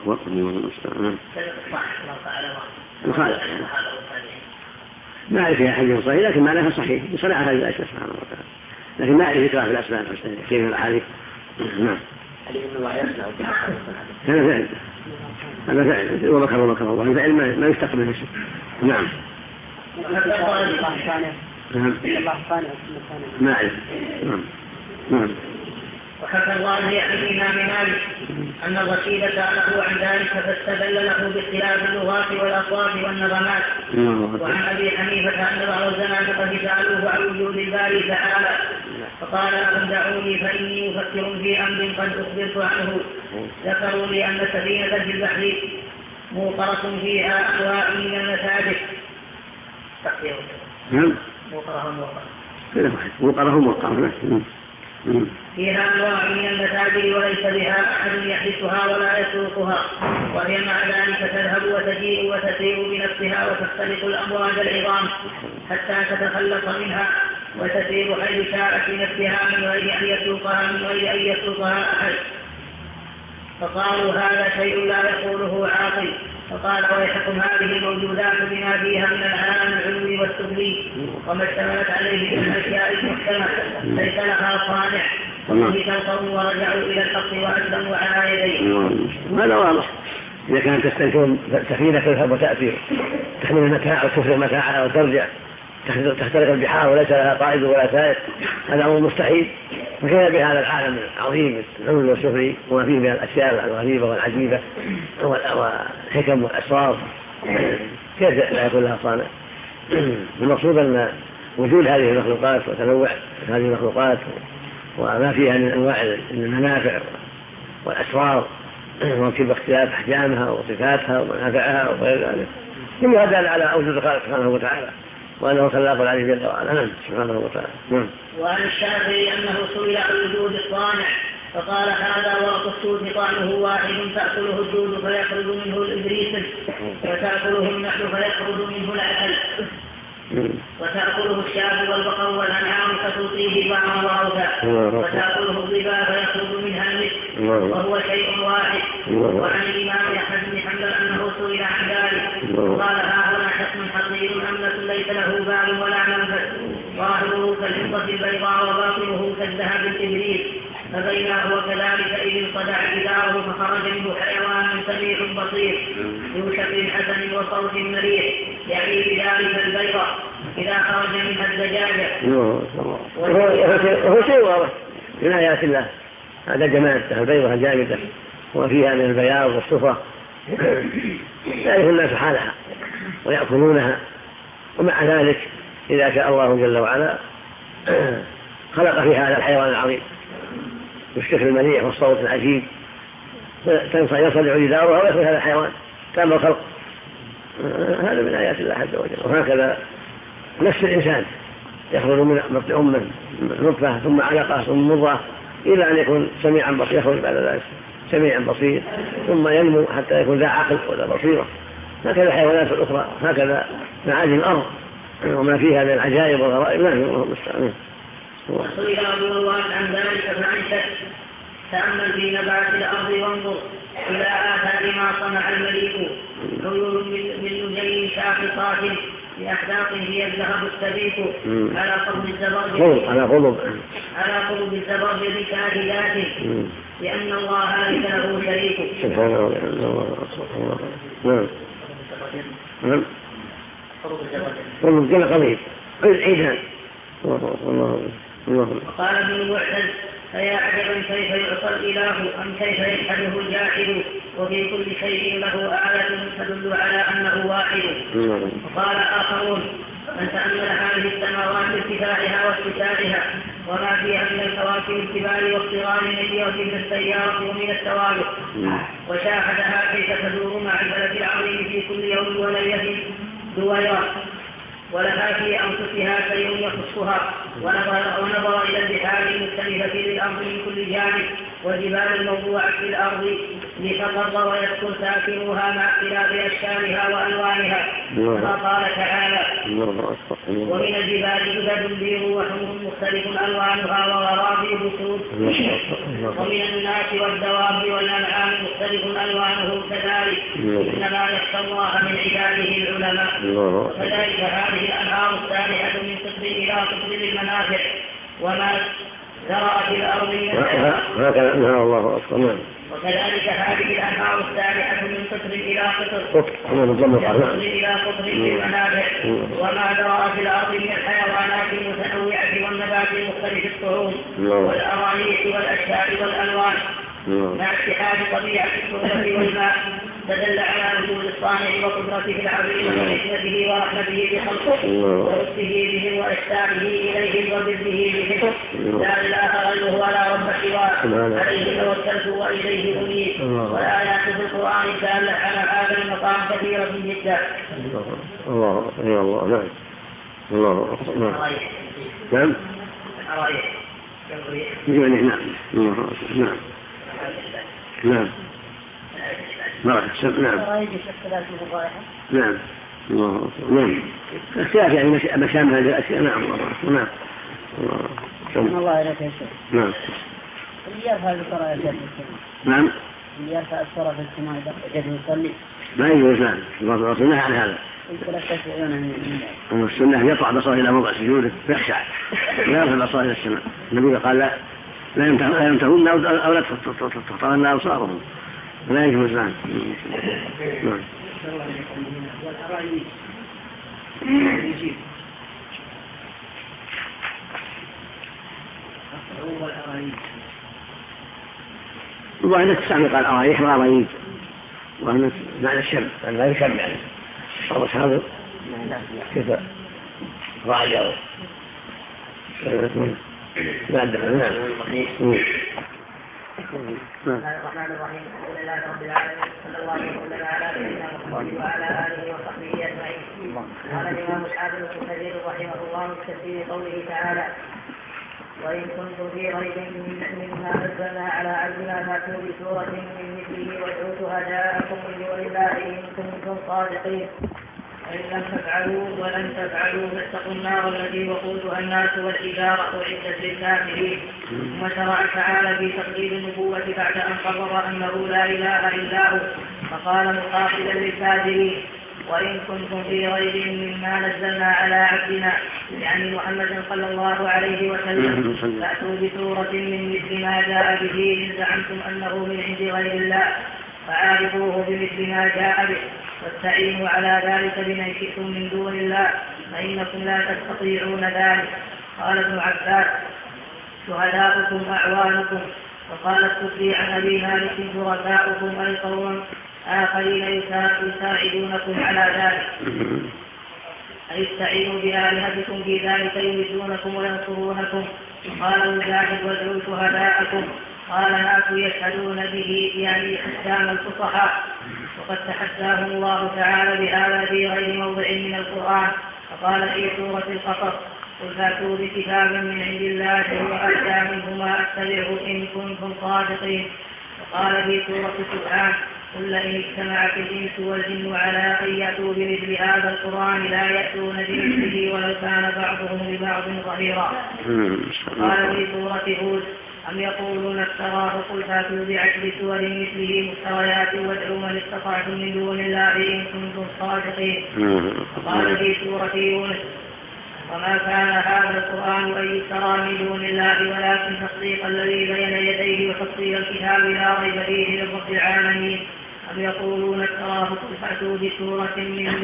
أكبر. ما أعرف فيها حديث صحيح لكن معناها صحيح بصراحة هذا سبحانه وتعالى، لكن ما أعرف ذكرها في الأسماء الحسنى كيف من الأحاديث. نعم. هذا فعل ومكر الله، الفعل ما يستقبل نفسه. نعم. ما أعرف. نعم. وحكى الله عن الإمام مالك أن الرشيد سأله عن ذلك فاستدل له باختلاف اللغات والأصوات والنغمات. وعن أبي حنيفة أن بعض الزنادقة سألوه عن وجود الباري تعالى فقال لهم دعوني فإني أفكر في أمر قد أخبرت عنه. ذكروا لي أن سفينة في البحر موقرة فيها أنواع من المساجد. فيها أنواع من المساجد وليس بها أحد يحدثها ولا يسوقها، وهي مع ذلك تذهب وتجيء وتسير بنفسها وتختلق الأمواج العظام حتى تتخلص منها وتسير حيث شاءت بنفسها من غير أن يسوقها أحد. فقالوا هذا شيء لا يقوله عاقل. فقال ويحكم هذه الموجودات بما فيها من العالم العلوي والسفلي وما اشتملت عليه من الأشياء المحكمة ليس لها صانع. وبه القوم ورجعوا إلى الحق وأسلموا على يديه. هذا واضح. إذا كانت تستنكر سفينة تذهب وتأتي تحمل المتاع وتفرغ متاعها وترجع تخترق البحار وليس لها قائد ولا سائق، هذا أمر مستحيل. فكيف بهذا العالم العظيم العلوي والسفلي وما فيه من الأشياء الغريبة والعجيبة والحكم والأسرار كيف لا يكون لها صانع؟ المقصود أن وجود هذه المخلوقات وتنوع هذه المخلوقات وما فيها من أنواع المنافع والأسرار وكيف اختلاف أحجامها وصفاتها ومنافعها وغير ذلك كل هذا على وجود الخالق سبحانه وتعالى وأنه خلاق العلي جل وعلا سبحانه وتعالى. وعن الشافعي أنه سئل عن وجود الصانع فقال هذا ورق السود طعمه واحد تأكله الدود فيخرج منه الإبريس وتأكله النحل فيخرج منه العسل وتأكله الشاب والبقر والأنعام فتلقيه بعضا وأوثى وتأكله الظباء فيخرج منها المسك وهو شيء واحد. وعن الإمام أحمد بن حنبل أنه سئل عن ذلك قال ها هنا حكم حصير أملة ليس له بال ولا منفذ ظاهره كالفضة البيضاء وباطنه كالذهب الإبريق فبينا هو كذلك إذ انقطع جداره فخرج منه حيوان سميع بصير ذو شكل حسن وصوت مريح يعني بذلك البيضة إذا خرج منها الدجاجة. وهو شيء واضح من آيات الله هذا جمال البيضة الجامدة وفيها من البياض والصفرة يعرف الناس حالها ويأكلونها. ومع ذلك إذا شاء الله جل وعلا خلق في هذا الحيوان العظيم بالشكل المليح والصوت العجيب يصلع جدارها ويخرج هذا الحيوان تام الخلق. هذا من آيات الله عز وجل. وهكذا نفس الإنسان يخرج من بطن أمه نطفة ثم علقة ثم مضغة إلى أن يكون سميعا بصير يخرج بعد ذلك سميعا بصير ثم ينمو حتى يكون ذا عقل ولا بصيرة. هكذا الحيوانات الأخرى هكذا معادن الأرض وما فيها من العجائب والغرائب لا يمكن مستعمل. وسئل أبو الوارث عن ذلك فأنشد تأمل في نبات الأرض وانظر إلى آثار ما صنع المليك عيون من لجين شاقطات بأحداق هي الذهب السبيك على قلب الزبرجد كاهدات لأن الله ليس له شريك. سبحانه وتعالى. والله قريب عيدان. وقال ابن المعتز فيا عجبا كيف يعصى الإله أم كيف يجحده الجاحد وفي كل شيء له آية تدل على أنه واحد. وقال آخرون من تأمل هذه السماوات ارتفاعها واتساعها وما فيها من الكواكب الكبار والصغار من السيارة ومن السوابق وشاهدها كيف تدور مع الفلك العظيم في كل يوم وليلة دويرة ولها في أنفسها شيء يخصها ونظر إلى البحار المختلفة للأرض من كل جانب والجبال الموضوعة في الأرض لتضر ويسكن ساكنوها مع اختلاف أشكالها وألوانها كما قال تعالى ومن الجبال جدد بيض وحمر مختلف ألوانها وغرابيب سود ومن الناس والدواب والأنعام مختلف ألوانه كذلك إنما يخشى الله من عباده العلماء. وكذلك هذه الأنهار السابحة من قطر إلى قطر للمنافع وما ذرأ في الأرض وكذلك هذه الأنهار السابحة من قطر إلى قطر للمنافع وما ذرأ في الأرض من الحيوانات المتنوعة والنبات المختلف الطعوم والأرانيح والأشجار والألوان مع اتحاد طبيعة التربة والماء فدل على وجود الصانع وقدرته العظيمة وحكمته ورحمته بخلقه ولطفه بهم وإحسانه إليهم وبره بهم لا إله غيره ولا رب سواه عليه توكلت وإليه أنيب. والآيات في القرآن دالة على هذا المقام كثيرة جدا. الله يا الله. نعم الله نعم نعم نعم نعم نعم الله نعم اختلاف يعني مشامل هذه الأشياء. نعم نعم الله إليك يا شيخ. نعم اللي يرفع الصلاة يا شيخ. نعم اللي يرفع الصلاة في السماء إذا يصلي ما يجوز. نعم السنة عن هذا السنة يطلع بصره إلى موضع سجوده يخشع لا يرفع بصره إلى السماء. النبي قال لا يمتهون أو لا تخطرن أبصارهم لا يجوز. نعم وأنا تستعمل قال أرايح وأرايج وأنا معنى الشم أن لا يشم يعني أو أصحابه كيف راعي أو لا أدري. نعم الرحمن الرحيم الحمد لله رب العالمين صلى الله وسلم على سيدنا محمد وعلى آله وصحبه أجمعين. قال الإمام الحافظ ابن كثير رحمه الله في تفسير قوله تعالى وإن كنتم في ريب مما نزلنا على عبدنا فأتوا بسورة من مثله وادعوا شهداءكم من دون الله إن كنتم صادقين فإن لم تفعلوا ولن تفعلوا فاتقوا النار التي وقودها الناس والحجارة أعدت للكافرين. ثم شرع تعالى في تقليد النبوة بعد أن قرر أنه لا إله إلا هو فقال مقابلا للكافرين وإن كنتم في ريب مما نزلنا على عبدنا يعني محمد صلى الله عليه وسلم فأتوا بسورة من مثل ما جاء به إن زعمتم أنه من عند غير الله فعارضوه بمثل ما جاء به واستعينوا على ذلك بمن شئتم من دون الله فإنكم لا تستطيعون ذلك. قال ابن عباس شهداؤكم أعوانكم. وقال السدي عن أبي مالك شركاؤكم أي قوم آخرين يساعدونكم على ذلك أي استعينوا بآلهتكم في ذلك يمدونكم وينصرونكم. قال مجاهد وادعوا شهداءكم. قال ناس يشهدون به يعني حكام الفصحاء وقد تحداهم الله تعالى بهذا في غير موضع من القرآن. فقال في سورة القصص قل فاتوا بكتاب من عند الله هو أهدى منهما أتبعه إن كنتم صادقين. وقال في سورة سبحان قل لئن اجتمعت الإنس والجن على أن يأتوا بمثل هذا القرآن لا يأتون بمثله ولو كان بعضهم لبعض ظهيرا. قال في سورة هود أم يقولون افتراه قل فاتوا بعشر سور مثله مفتريات وادعوا من استطعتم من دون الله إن كنتم صادقين. وقال في سورة يونس وما كان هذا القرآن أن يفترى من دون الله ولكن تصديق الذي بين يديه وتفصيل الكتاب لا ريب فيه لرب العالمين. أم يقولون افتراه قل فأتوا بسورة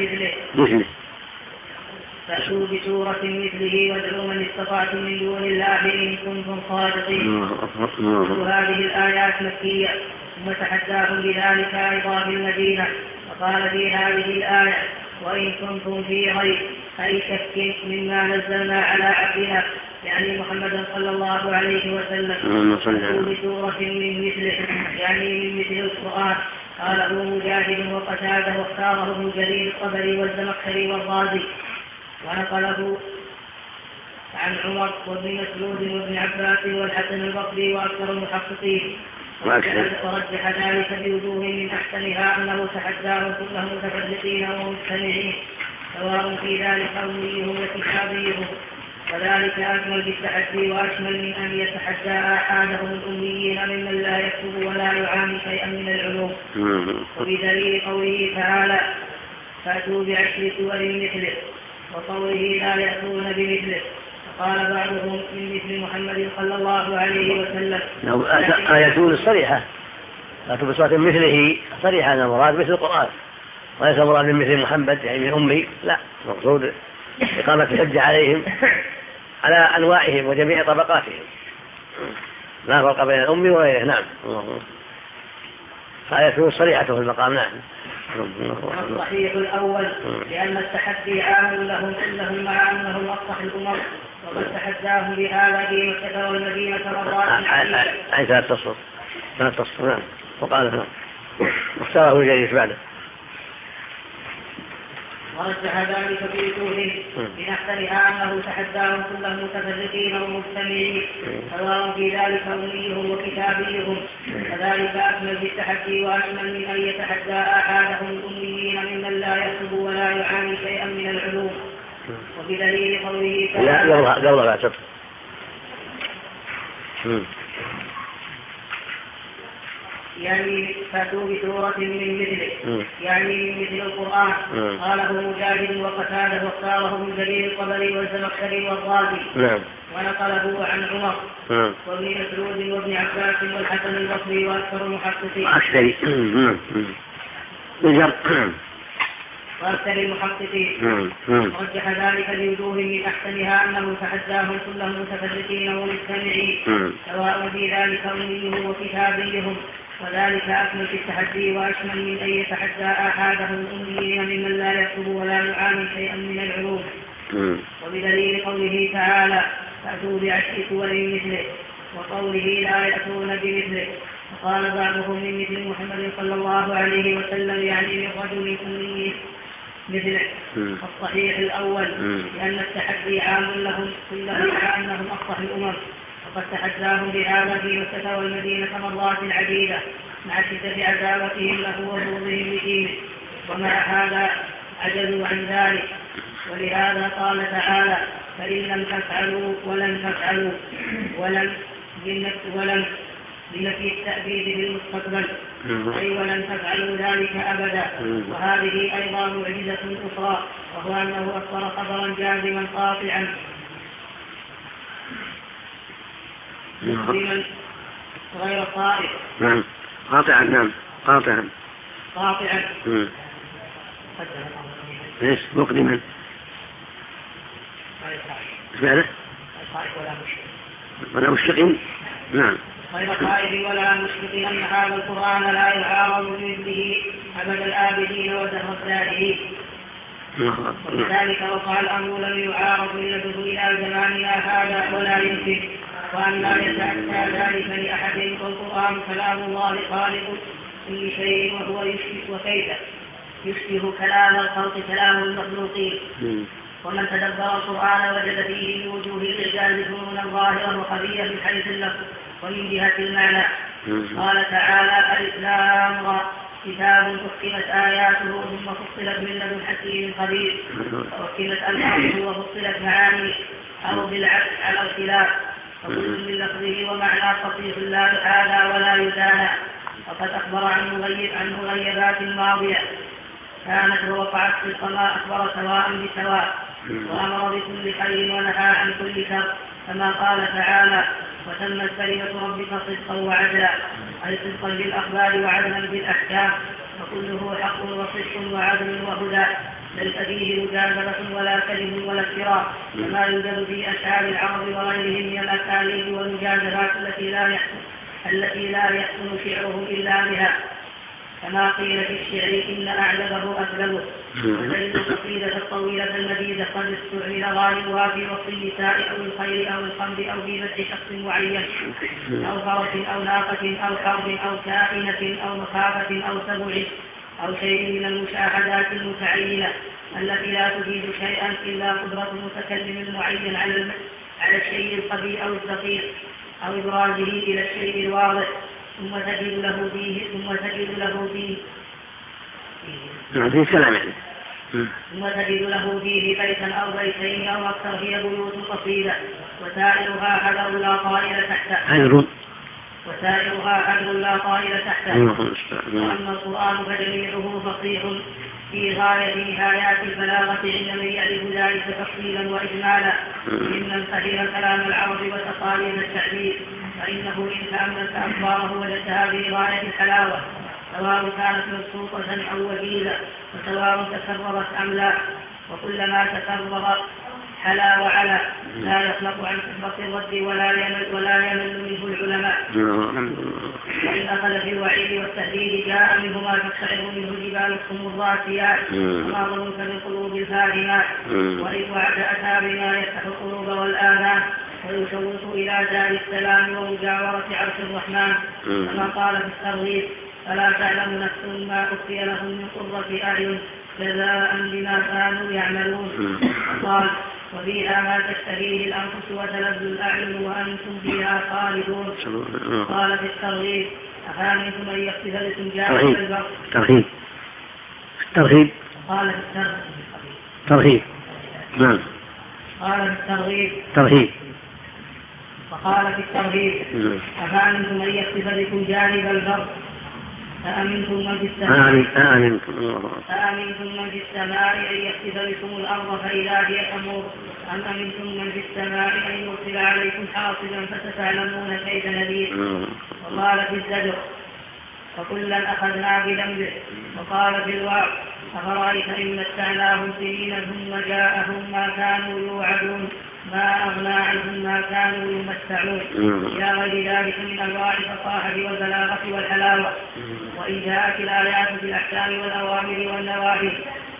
مثله وادعوا من استطعتم من دون الله إن كنتم صادقين. وهذه الآيات مكية ثم تحداهم بذلك أيضا في المدينة. وقال في هذه الآية وإن كنتم في ريب أي شك مما نزلنا على عبدنا يعني محمد صلى الله عليه وسلم فأتوا بسورة من مثله يعني من مثل القرآن. قاله مجاهد وقتاده واختاره ابن جرير الطبري والزمخشري والرازي ونقله عن عمر وابن مسعود وابن عباس والحسن البصري وأكثر المحققين. ورجح ذلك بوجوه من أحسنها أنه تحداهم كلهم متفرقين ومجتمعين سواء في ذلك أميهم وكتابيهم، وذلك أجمل بالتحدي وأشمل من أن يتحدى آحادهم الأميين ممن لا يكتب ولا يعاني شيئا من العلوم. وبدليل قوله تعالى فأتوا بعشر سور مثله، وقوله لا يأتون بمثله، فقال بعضهم من مثل محمد صلى الله عليه وسلم. آية الصريحة فأتوا بصورة مثله صريحة أن المراد مثل القرآن، وليس المراد من مثل محمد يعني من أمي، لا، مقصود إقامة الحجة عليهم على أنواعهم وجميع طبقاتهم، لا فرق بين الأم وغيره. نعم. فآية صريحة في المقام. نعم. الصحيح الأول لأن التحدي عام لهم كلهم مع أنهم أصلح الأمر، وقد تحداهم بهذا في مكة والمدينة مرات عيسى التصر. نعم. وقال واختاره الجليس بعده. ورجح ذلك في وجوه من أحسنها أنه تحداهم كلهم متفرقين ومجتمعين سواء في ذلك أميهم وكتابيهم، وذلك أكمل بالتحدي وأشمل من أن يتحدى آحادهم الأميين ممن لا يكتب ولا يعاني شيئا من العلوم. وبدليل قوله تعالى يعني فاتوا بسورة من مثله يعني من مثل القرآن. قاله مجاهد وقتاده واختاره من جرير الطبري والزمخشري والرازي، ونقله عن عمر وابن مسعود وابن عباس والحسن البصري وأكثر المحققين. رجح ذلك بوجوه من أحسنها أنه تحداهم كلهم متفرقين ومجتمعين سواء في ذلك أميهم وكتابيهم، وذلك أكمل في التحدي وأشمل من أن يتحدى آحادهم الأميين ممن لا يكتب ولا يعاني شيئا من العلوم. وبدليل قوله تعالى فأتوا بعشر سور مثله، وقوله لا يأتون بمثله، وقال بعضهم من مثل محمد صلى الله عليه وسلم يعني من رجل أمي مثله. الصحيح الأول لأن التحدي عام لهم كلهم مع أنهم أصلح الأمم، وقد تحداهم بهذا في مكة والمدينة مرات عديدة مع شدة عداوتهم له وبغضهم لدينه، ومع هذا عجزوا عن ذلك. ولهذا قال تعالى فإن لم تفعلوا ولن تفعلوا ولن بنفي التأبيد بالمستقبل أي ولن تفعلوا ذلك أبدا. وهذه أيضا معجزة أخرى، وهو أنه أخبر خبرا جازما قاطعا مقدما غير صائب. قاطعا ليش مقدما ولا مشفق. نعم. غير خائف ولا مشفق أن هذا القرآن لا يعارض بمثله أبد الآبدين ودهر الدائرين. وكذلك وقع الأمر لم يعارض يده إلى زماننا هذا ولا يمكن، وأن لا يتأتى ذلك لأحد. والقرآن كلام الله خالق كل شيء، وهو يشبه كلام الخلق كلام المخلوقين. ومن تدبر القرآن وجد فيه من وجوه الإعجاز فنونا ظاهرا وخفيا من حيث اللفظ ومن جهة المعنى. قال تعالى الإسلام كتاب أحكمت آياته ثم فصلت من لدن حكيم خبير، وأحكمت ألفاظه وفصلت معانيه أو بالعكس على الخلاف، فكل من لفظه ومعنى فصيح لا يحالى ولا يدانى. وقد أخبر عن مغيبات ماضية كانت ووقعت في السماء، أخبر سواء بسواء، وأمر بكل خير ونهى عن كل شر، كما قال تعالى وتمت كلمة ربك صدقا وعدلا، أي صدقا بالأخبار وعدلا بالأحكام، وكله حق وصدق وعدل وهدى، ليس فيه مجادلة ولا كذب ولا افتراء، كما يوجد في أشعار العرب وغيرهم من الأساليب والمجادلات التي لا يحسن شعره إلا بها، كما قيل في الشعر إن أعجبه أكذبه. فإن القصيدة الطويلة المديدة قد استعمل غالبها في وصف النساء أو الخير أو الخمر أو في مدح شخص معين أو فرس أو ناقة أو حرب أو كائنة أو مخافة أو سبع أو شيء من المشاهدات المتعينة التي لا تفيد شيئا إلا قدرة المتكلم المعين على الشيء الخفي أو الدقيق أو إبرازه إلى الشيء الواضح. ثم تجد له فيه في كلام يعني. ثم تجد له فيه بيتا أو بيتين أو أكثر هي بيوت قصيدة وسائرها حجر لا طائل تحته وأما القرآن فجميعه فصيح في غاية نهايات البلاغة عند من يعرف ذلك تفصيلا وإجمالا ممن فهم كلام العرب وتقاليد التعبير فإنه إن تأملت أخباره وجدتها في غاية الحلاوة سواء كانت مبسوطة أو وجيزة وسواء تكررت أم لا وكلما تكرر حلا وعلا لا يخلق عن كثرة الرد ولا يمل منه العلماء وإن أخذ في الوعيد والتهديد جاء منه ما تقشعر منه جبال الراسيات وما ظنك بالقلوب الفاهمات وإن وعد أتى بما يفتح القلوب والآذان ويشوق إلى دار السلام ومجاورة عرش الرحمن كما قال في الترغيب فلا تعلم نفس ما أخفي لهم من قرة أعين جزاء بما كانوا يعملون قال وفيها ما تشتهيه الأنفس وتلذ الأعين وأنتم فيها خالدون قال في الترغيب أفأمنتم أن يخسف بكم جانب البر قال في الترغيب وقال في الترغيب أفأمنتم أن يخسف بكم جانب البر فأمنتم من في السماء أن يخسف بكم الأرض فإذا هي تمور أم أمنتم من في السماء أن يرسل عليكم حاصبا فستعلمون كيف نذير وقال في الزجر فكلا أخذنا بذنبه وقال في الوعظ أفرأيت إن متعناهم سنين ثم جاءهم ما كانوا يوعدون ما أغنى عنهم ما كانوا يمتعون إلى غير ذلك من أنواع الفصاحة والبلاغة والحلاوة. وإن جاءت الآيات بالأحكام والأوامر والنواهي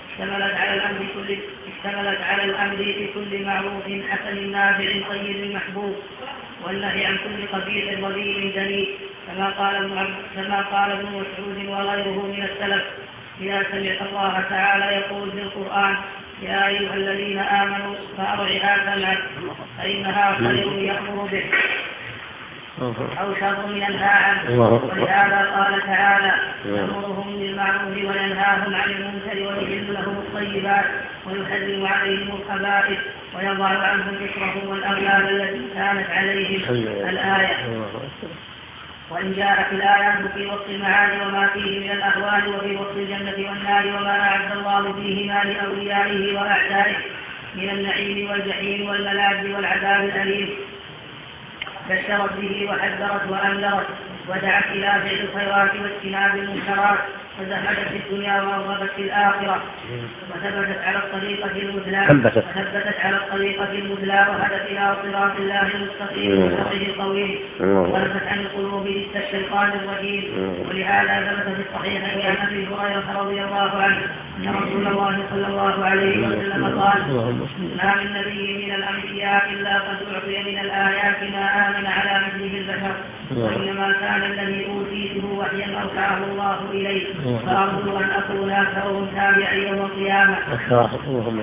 اشتملت على الأمر بكل معروف حسن نافع طيب محبوب والنهي عن كل قبيح رذيل جميل كما قال ابن مسعود وغيره من السلف إذا سمعت الله تعالى يقول في القرآن يا أيها الذين آمنوا فأرعها سمعت فإنها خير يأمر به أو شر ينهى عنه. ولهذا قال تعالى يأمرهم بالمعروف وينهاهم عن المنكر ويحل لهم الطيبات ويحرم عليهم الخبائث ويضع عنهم إصرهم والأغلال التي كانت عليهم الآية. وإن جاءت الآيات في وصف المعاني وما فيه من الأهوال وفي وصف الجنة والنار وما أعد الله فيهما لأوليائه وأعدائه من النعيم والجحيم والملاذ والعذاب الأليم بشرت به وحذرت وأنذرت ودعت إلى فعل الخيرات واجتناب المنكرات وزهدت في الدنيا ورغبت في الآخرة وثبتت على الطريقة المثلى وهدت إلى صراط الله المستقيم وحقه القويم ولفت عن القلوب لست الشيطان الرجيم. ولهذا ثبت في الصحيح عن أبي هريرة رضي الله عنه أن رسول الله صلى الله عليه وسلم قال ما من نبي من الأنبياء إلا قد أعطي من الآيات ما آمن على مثله البشر وإنما كان الذي أوتيته وحيا أوحاه الله إليه فأرجو أن أكون أكثرهم تابعا يوم القيامة. اللهم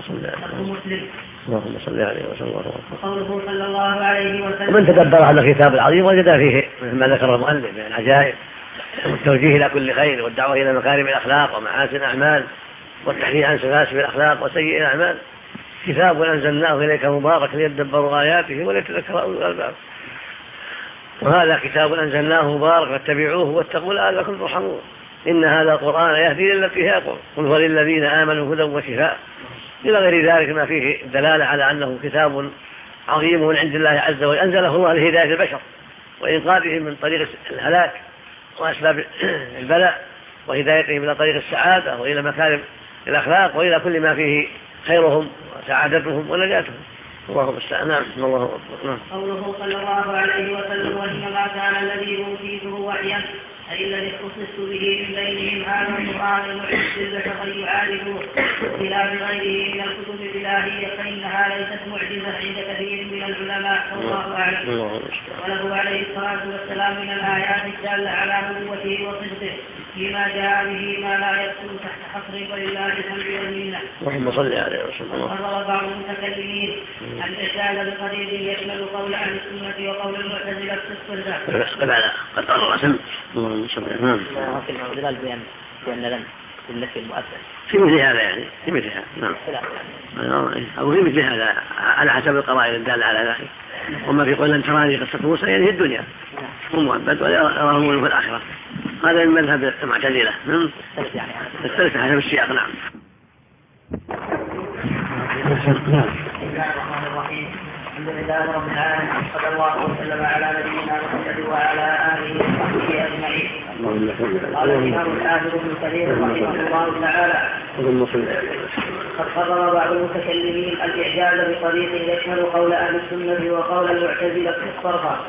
صل عليه وسلم. وقوله صلى الله عليه وسلم ومن تدبر هذا الكتاب العظيم وجد فيه ما ذكر المؤلف من العجائب والتوجيه إلى كل خير والدعوة إلى مكارم الأخلاق ومحاسن الأعمال والتحذير عن سفاسف الأخلاق وسيئ الأعمال. كتاب أنزلناه إليك مبارك ليدبروا آياته وليتذكر أولو الألباب. وهذا كتاب أنزلناه مبارك فاتبعوه واتقوا لعلكم ترحمون. إن هذا القرآن يهدي للتي هي أقوم قل هو للذين آمنوا هدى وشفاء إلى غير ذلك ما فيه الدلالة على أنه كتاب عظيم من عند الله عز وجل أنزله الله لهداية البشر وإنقاذهم من طريق الهلاك وأسباب البلاء وهدايتهم إلى طريق السعادة وإلى مكارم الأخلاق وإلى كل ما فيه خيرهم وسعادتهم ونجاتهم. الله المستعان. الله أكبر. قوله صلى الله عليه وسلم وإنما كان الذي أوتيته وحيا أي الذي اختصصت به من بينهم هذا القرآن المحدث البشر يعالجوه بخلاف غيره من الكتب الإلهية فإنها ليست معجزة عند كثير من العلماء والله أعلم. وله عليه الصلاة والسلام من الآيات الدالة على نبوته وصدقه فيما جاء به ما لا يكتب تحت حصر ولله الحمد والمنة. اللهم صل عليه وسلم. وقرر بعض المتكلمين أن الإرشاد بقريب يشمل قول أهل السنة وقول المعتزلة في الصفات. قد قرر سم. اللهم صل عليه. نعم. بأن لم النفي المؤثر في مثل هذا يعني في مثل هذا نعم أو في مثل هذا على حسب القرائن الدالة على ذلك. وما في قول لن تراني قصة موسى يعني في الدنيا هم مؤبد ولا يراهم في الآخرة. هذا من مذهب المعتزلة الثالثة حسب السياق. نعم. الحمد لله رب العالمين صلى الله وسلم على نبينا محمد وعلى آله وصحبه أجمعين. قال الإمام الحافظ ابن كثير رحمه الله تعالى قد قرر بعض المتكلمين الإعجاز بطريق يشمل قول أهل السنة وقول المعتزلة في الصرفة.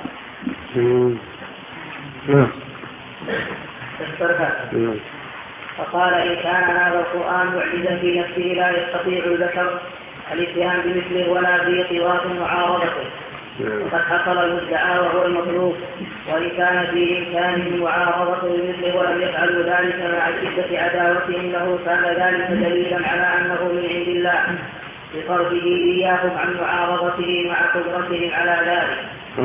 فقال إن كان هذا القرآن معجزا في نفسه لا يستطيع البشر الاتيان بمثله ولا في طواف معارضته وقد حصل المدعى وهو المطلوب. وإن كان في إمكانه معارضته بمثله ولم يفعلوا ذلك مع شدة عداوتهم له كان ذلك دليلا على أنه من عند الله بصرفه إياهم عن معارضته مع قدرتهم على ذلك.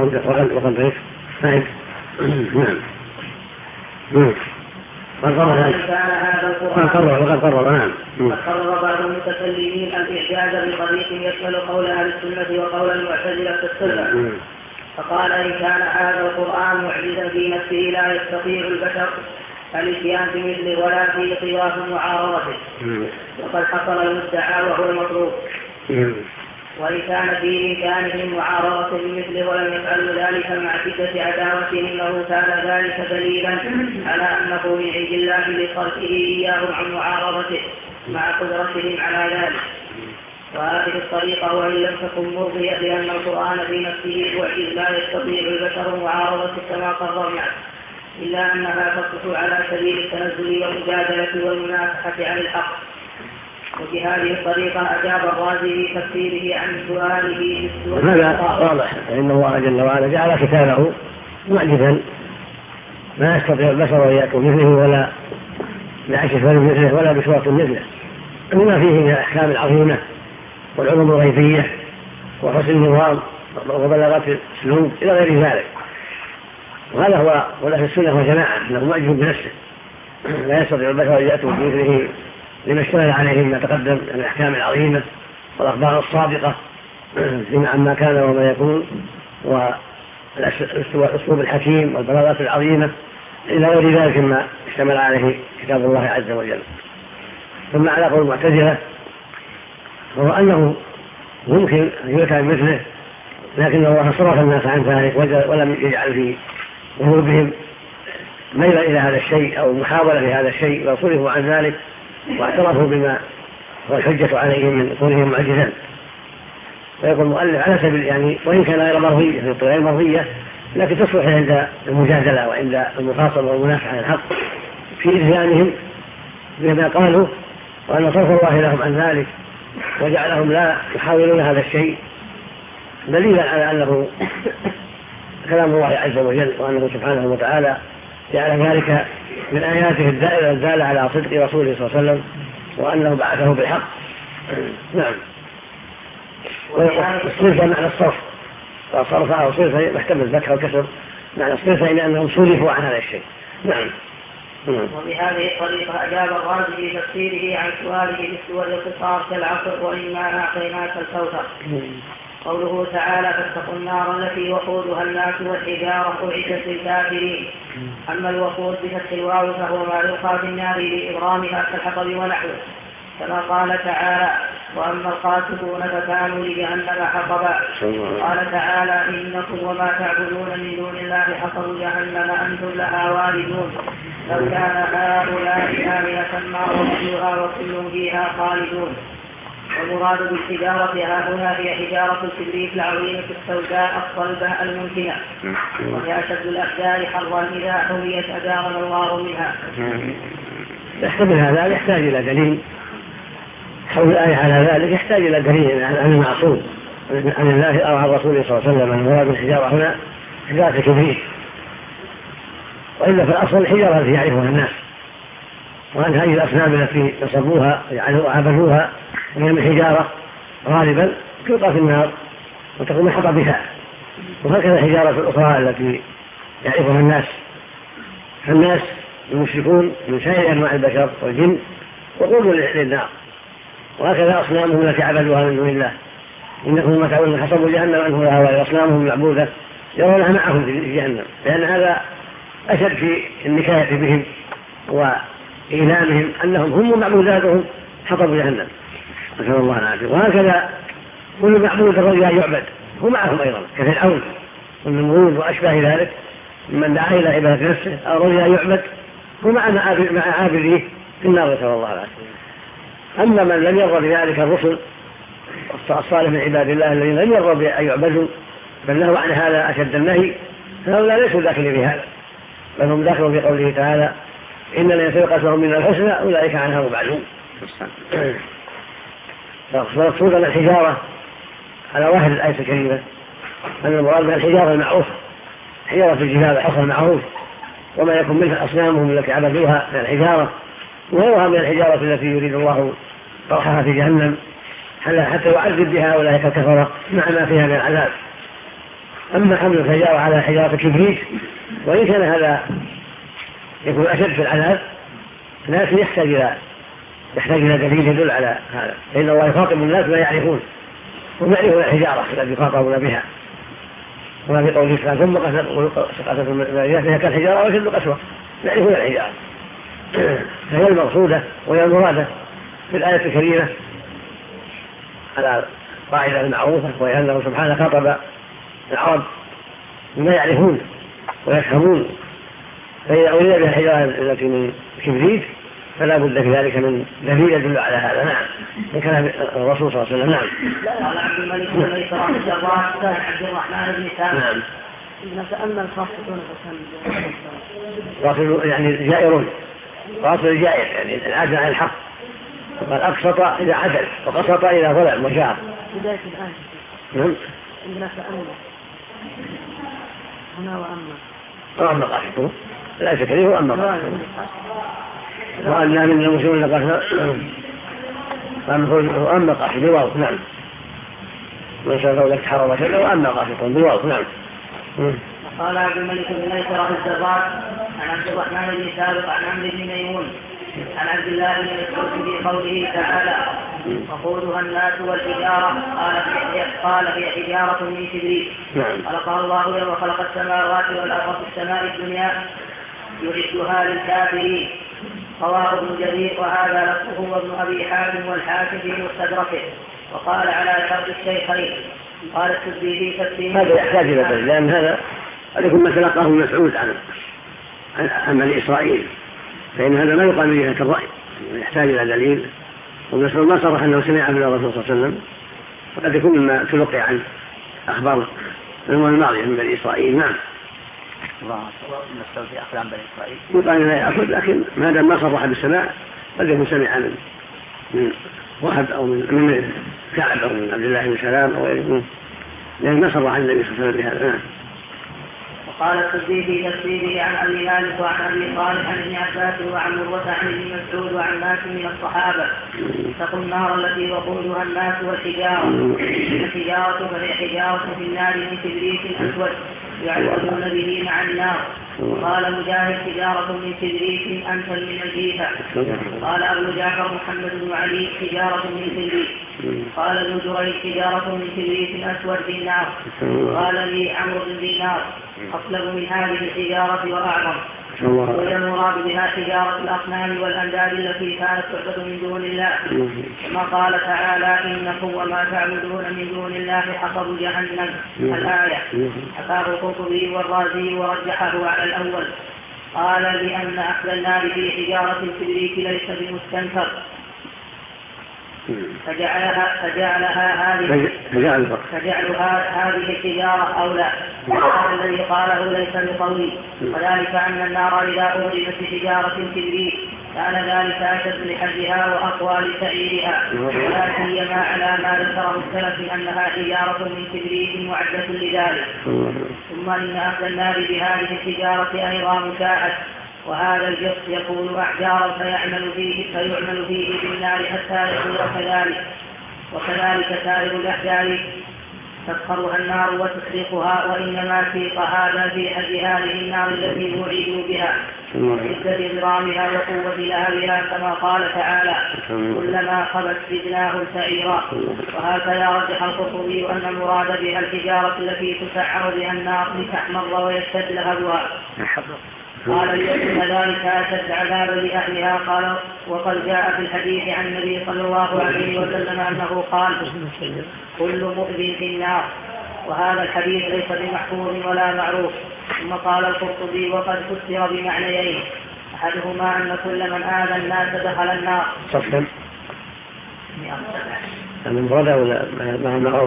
وقد قرر بعض المتكلمين الإعجاز بطريق يشمل قول أهل السنة وقول المعتزلة في الصفة. فقال إن كان هذا القرآن معجزا في نفسه لا يستطيع البشر الاتيان بمثله ولا في طواف معارضته وقد حصل المدعى وهو المطلوب. وإن كان في إمكانهم معارضة بمثله ولم يفعلوا ذلك مع شدة عداوتهم له كان ذلك دليلا على أنه من عند الله لصرفه إياهم عن معارضته مع قدرتهم على ذلك. وهذه الطريقة وإن لم تكن مرضية لأن القرآن في نفسه معجز لا يستطيع البشر معارضته كما قررنا إلا أنها تصح على سبيل التنزل والمجادلة والمنافحة عن الحق. وبهذه الطريقة أجاب الرازي في تفسيره عن سؤاله هذا واضح فإن الله جل وعلا جعل كتابه معجزا ما يستطيع البشر أن يأتوا مثله ولا بعكس مثله ولا بصورة مثله لما فيه من الأحكام العظيمة والعلوم الغيبية وحسن النظام وبلاغة الأسلوب إلى غير ذلك. وهذا هو ولكن السنة والجماعة أنه معجز بنفسه لا يستطيع البشر أن يأتوا بمثله لما اشتمل عليه ما تقدم من الأحكام العظيمة والأخبار الصادقة فيما عما كان وما يكون والأسلوب الحكيم والبلاغات العظيمة إلى غير ذلك ما اشتمل عليه كتاب الله عز وجل. ثم على قول المعتزلة هو أنه ممكن أن يؤتى مثله لكن الله صرف الناس عن ذلك ولم يجعل في قلوبهم ميلا إلى هذا الشيء أو محاولة لهذا الشيء وصرفوا عن ذلك واعترفوا بما هو الحجة عليهم من كونهم معجزا. ويقول المؤلف على سبيل يعني وإن كان غير مرضية لكن تصلح عند المجادلة وعند المخاصمة والمنافحة عن الحق في إذهانهم بما قالوا وأن صرف الله لهم عن ذلك وجعلهم لا يحاولون هذا الشيء دليلا على أنه كلام الله عز وجل وأنه سبحانه وتعالى جعل ذلك من آياته الدالة على صدق رسوله صلى الله عليه وسلم وأنه بعثه بالحق. نعم. والصرف معنى الصرف وصرفها أو صرفها محتمل الذكر والكسر معنى الصرف إلى أنهم صرفوا عن هذا الشيء. نعم. وبهذه الطريقة أجاب الرازي في تفسيره عن سؤاله بالسور القصار كالعصر وإنا أعطيناك الكوثر. قوله تعالى فاتقوا النار التي وقودها الناس والحجارة أعدت للكافرين. أما الوقود بفتح الواو فهو ما يلقى في النار لإبرامها كالحطب ونحوه كما قال تعالى وأما القاسطون فكانوا لجهنم حطبا. قال تعالى إنكم وما تعبدون من دون الله حصب جهنم أنتم لها واردون لو كان هؤلاء آلهة ما وردوها وكل فيها خالدون. والمراد بالحجارة هنا هي حجارة الكبريت العظيمة السوداء الصلبة الممكنة وهي أشد الأحجار حرا إذا حويت أجارنا الله منها. يحتمل هذا يحتاج إلى دليل حول الآية على ذلك يحتاج إلى دليل عن المعصوم عن الله أو عن رسوله صلى الله عليه وسلم. المراد بالحجارة هنا حجارة الكبريت وإلا في الأصل الحجارة التي يعرفها الناس وأن هذه الأصنام التي نصبوها وعبدوها وهي من حجارة غالبا تلقى في النار وتكون من حطبها، وهكذا الحجارة الأخرى التي يعرفها الناس، فالناس المشركون من سائر أنواع البشر والجن وقودوا للنار، وهكذا أصنامهم التي عبدوها من دون الله إنكم ما تعلمون حسبوا جهنم أنه لها وأصنامهم المعبودة يرونها معهم في جهنم، لأن هذا أشد في النكاية بهم وإيلامهم أنهم هم معبوداتهم حطبوا جهنم، نسأل الله العافية. وهكذا كل معبود الرجل يعبد هو معهم أيضا كفرعون والنمرود وأشباه ذلك من دعا إلى عبادة نفسه أو رجل يعبد هو مع عابديه في النار، نسأل الله العافية. أما من لم يرضى بذلك الرسل الصالح من عباد الله الذين لم يرضوا بأن يعبدوا بل له عن هذا أشد النهي، فهؤلاء ليسوا داخلين بهذا، بل هم داخلوا في قوله تعالى إن الذين سبقت لهم من الحسنى أولئك عنها مبعدون. فمقصود الحجارة على ظاهر الآية الكريمة أن المراد بها الحجارة المعروفة، حجارة الجبال الحصى المعروف وما يكون منها أصنامهم التي عبدوها من الحجارة وغيرها من الحجارة التي يريد الله طرحها في جهنم حتى يعذب بها أولئك الكفرة مع ما فيها من العذاب. أما حمل الحجارة على حجارة الكبريت وإن كان هذا يكون أشد في العذاب لكن يحتاج إلى دليل يدل على هذا، فإن الله يخاطب الناس ما يعرفون هم يعرفون الحجارة التي يخاطبون بها، وما في قوله تعالى ثم سقطت المائيات فيها كالحجارة وشد قسوة، يعرفون الحجارة. فهي المقصودة وهي المرادة في الآية الكريمة على قاعدة المعروفة، وهي أنه سبحانه خاطب العرب بما يعرفون ويفهمون، فإذا أريد بالحجارة التي من كبريت فلا بد في ذلك من دليل يدل على هذا. نعم، من كلام الرسول صلى الله عليه وسلم. نعم. قال عبد الملك بن ميسرة عبد الرحمن بن سامي. نعم. نتأمل قاصدون قاصد يعني جائرون، قاصد الجائر يعني العدل عن الحق، قال أقسط إذا عدل وقسط إذا ظلم وجار. بداية الآية. نعم. عندنا تأمل هنا وأما قاصدون لا شكريه وأما وأن من المسلمين وأما قاصد بواو. نعم. من شاء لك حرم شيئا وأما قاصد بواو. نعم. قال عبد الملك بن ميسرة الزراق عن عبد الرحمن بن سابق عن عمرو بن ميمون عن عبد الله بن مسعود في قوله تعالى وقودها الناس والحجارة قال هي حجارة من كبريت خلقها الله يوم خلق السماوات والأرض في السماء الدنيا يعدها للكافرين. رواه ابن جرير وهذا لفظه وابن أبي حاتم والحاكم في مستدركه. وقال على شرط الشيخين. قال السدي في تفسيره هذا يحتاج إلى دليل، لأن هذا عليكم ما تلقاه مسعود عن بني إسرائيل، فإن هذا ما يقال به كالرأي، يحتاج إلى دليل. ومسعود ما صرح أنه سمع من الرسول صلى الله عليه وسلم، فقد يكون مما تلقي عن أخبار الأمم الماضية من بني إسرائيل. نعم. مسعود في أخبار بني إسرائيل يقال لا يأخذ، لكن ما دام ما صرح بالسماع قد يكون سمع من واحد أو من كعب أو من عبد الله بن سلام أو غيره، لأن ما صرح النبي صلى الله عليه وسلم بهذا. وقال السدي في تفسيره عن أبي مالك وعن أبي صالح عن ابن عباس وعن مروة عن ابن مسعود وعن ناس من الصحابة اتقوا النار التي وقودها الناس والحجارة. الحجارة فهي حجارة في النار من كبريت أسود يعبدون به مع النار. قال مجاهد حجارة من كبريت أنفل من الجيفة. قال أبو جعفر محمد بن علي حجارة من كبريت. قال ابن جريج حجارة من كبريت أسود في النار. قال لي عمرو بن دينار أطلب من هذه الحجارة وأعظم. والمراد بها حجارة الأصنام والأنداد التي كانت تعبد من دون الله، كما قال تعالى إنكم وما تعبدون من دون الله حصب جهنم. الآية حكاه القرطبي والرازي ورجحه على الأول. قال لأن أهل النار في حجارة الكبريت ليس بمستنكر فجعلها هذه الحجارة أولى. وهذا الذي قاله ليس بقوي، وذلك أن النار إذا أوردت بحجارة الكبريت كان ذلك أشد لحجها وأقوى لتأييرها، ولا سيما على ما ذكره السلف أنها حجارة من كبريت معدة لذلك. ثم إن أهل النار بهذه الحجارة أيضا مساعد، وهذا الجص يكون أحجارا فيعمل فيه بالنار حتى يكون كذلك. وكذلك سائر الأحجار تسخرها النار وتحرقها، وإنما سيق هذا في حد هذه النار التي وعدوا بها وشدة إضرامها وقوة لهبها، كما قال تعالى: كلما خبت زدناهم سعيرا. وهكذا رجح القرطبي أن المراد بها الحجارة التي تسعر بها النار لتحمر ويشتد لهبها. قال: ليكون ذلك أشد عذابا لأهلها. قال: وقد جاء في الحديث عن النبي صلى الله عليه وسلم أنه قال: كل مؤذن في النار. وهذا الحديث ليس بمحفوظ ولا معروف. ثم قال القرطبي: وقد فسر بمعنيين، أحدهما أن كل من آذى الناس دخل النار. صفا من برده ولا ما معروف؟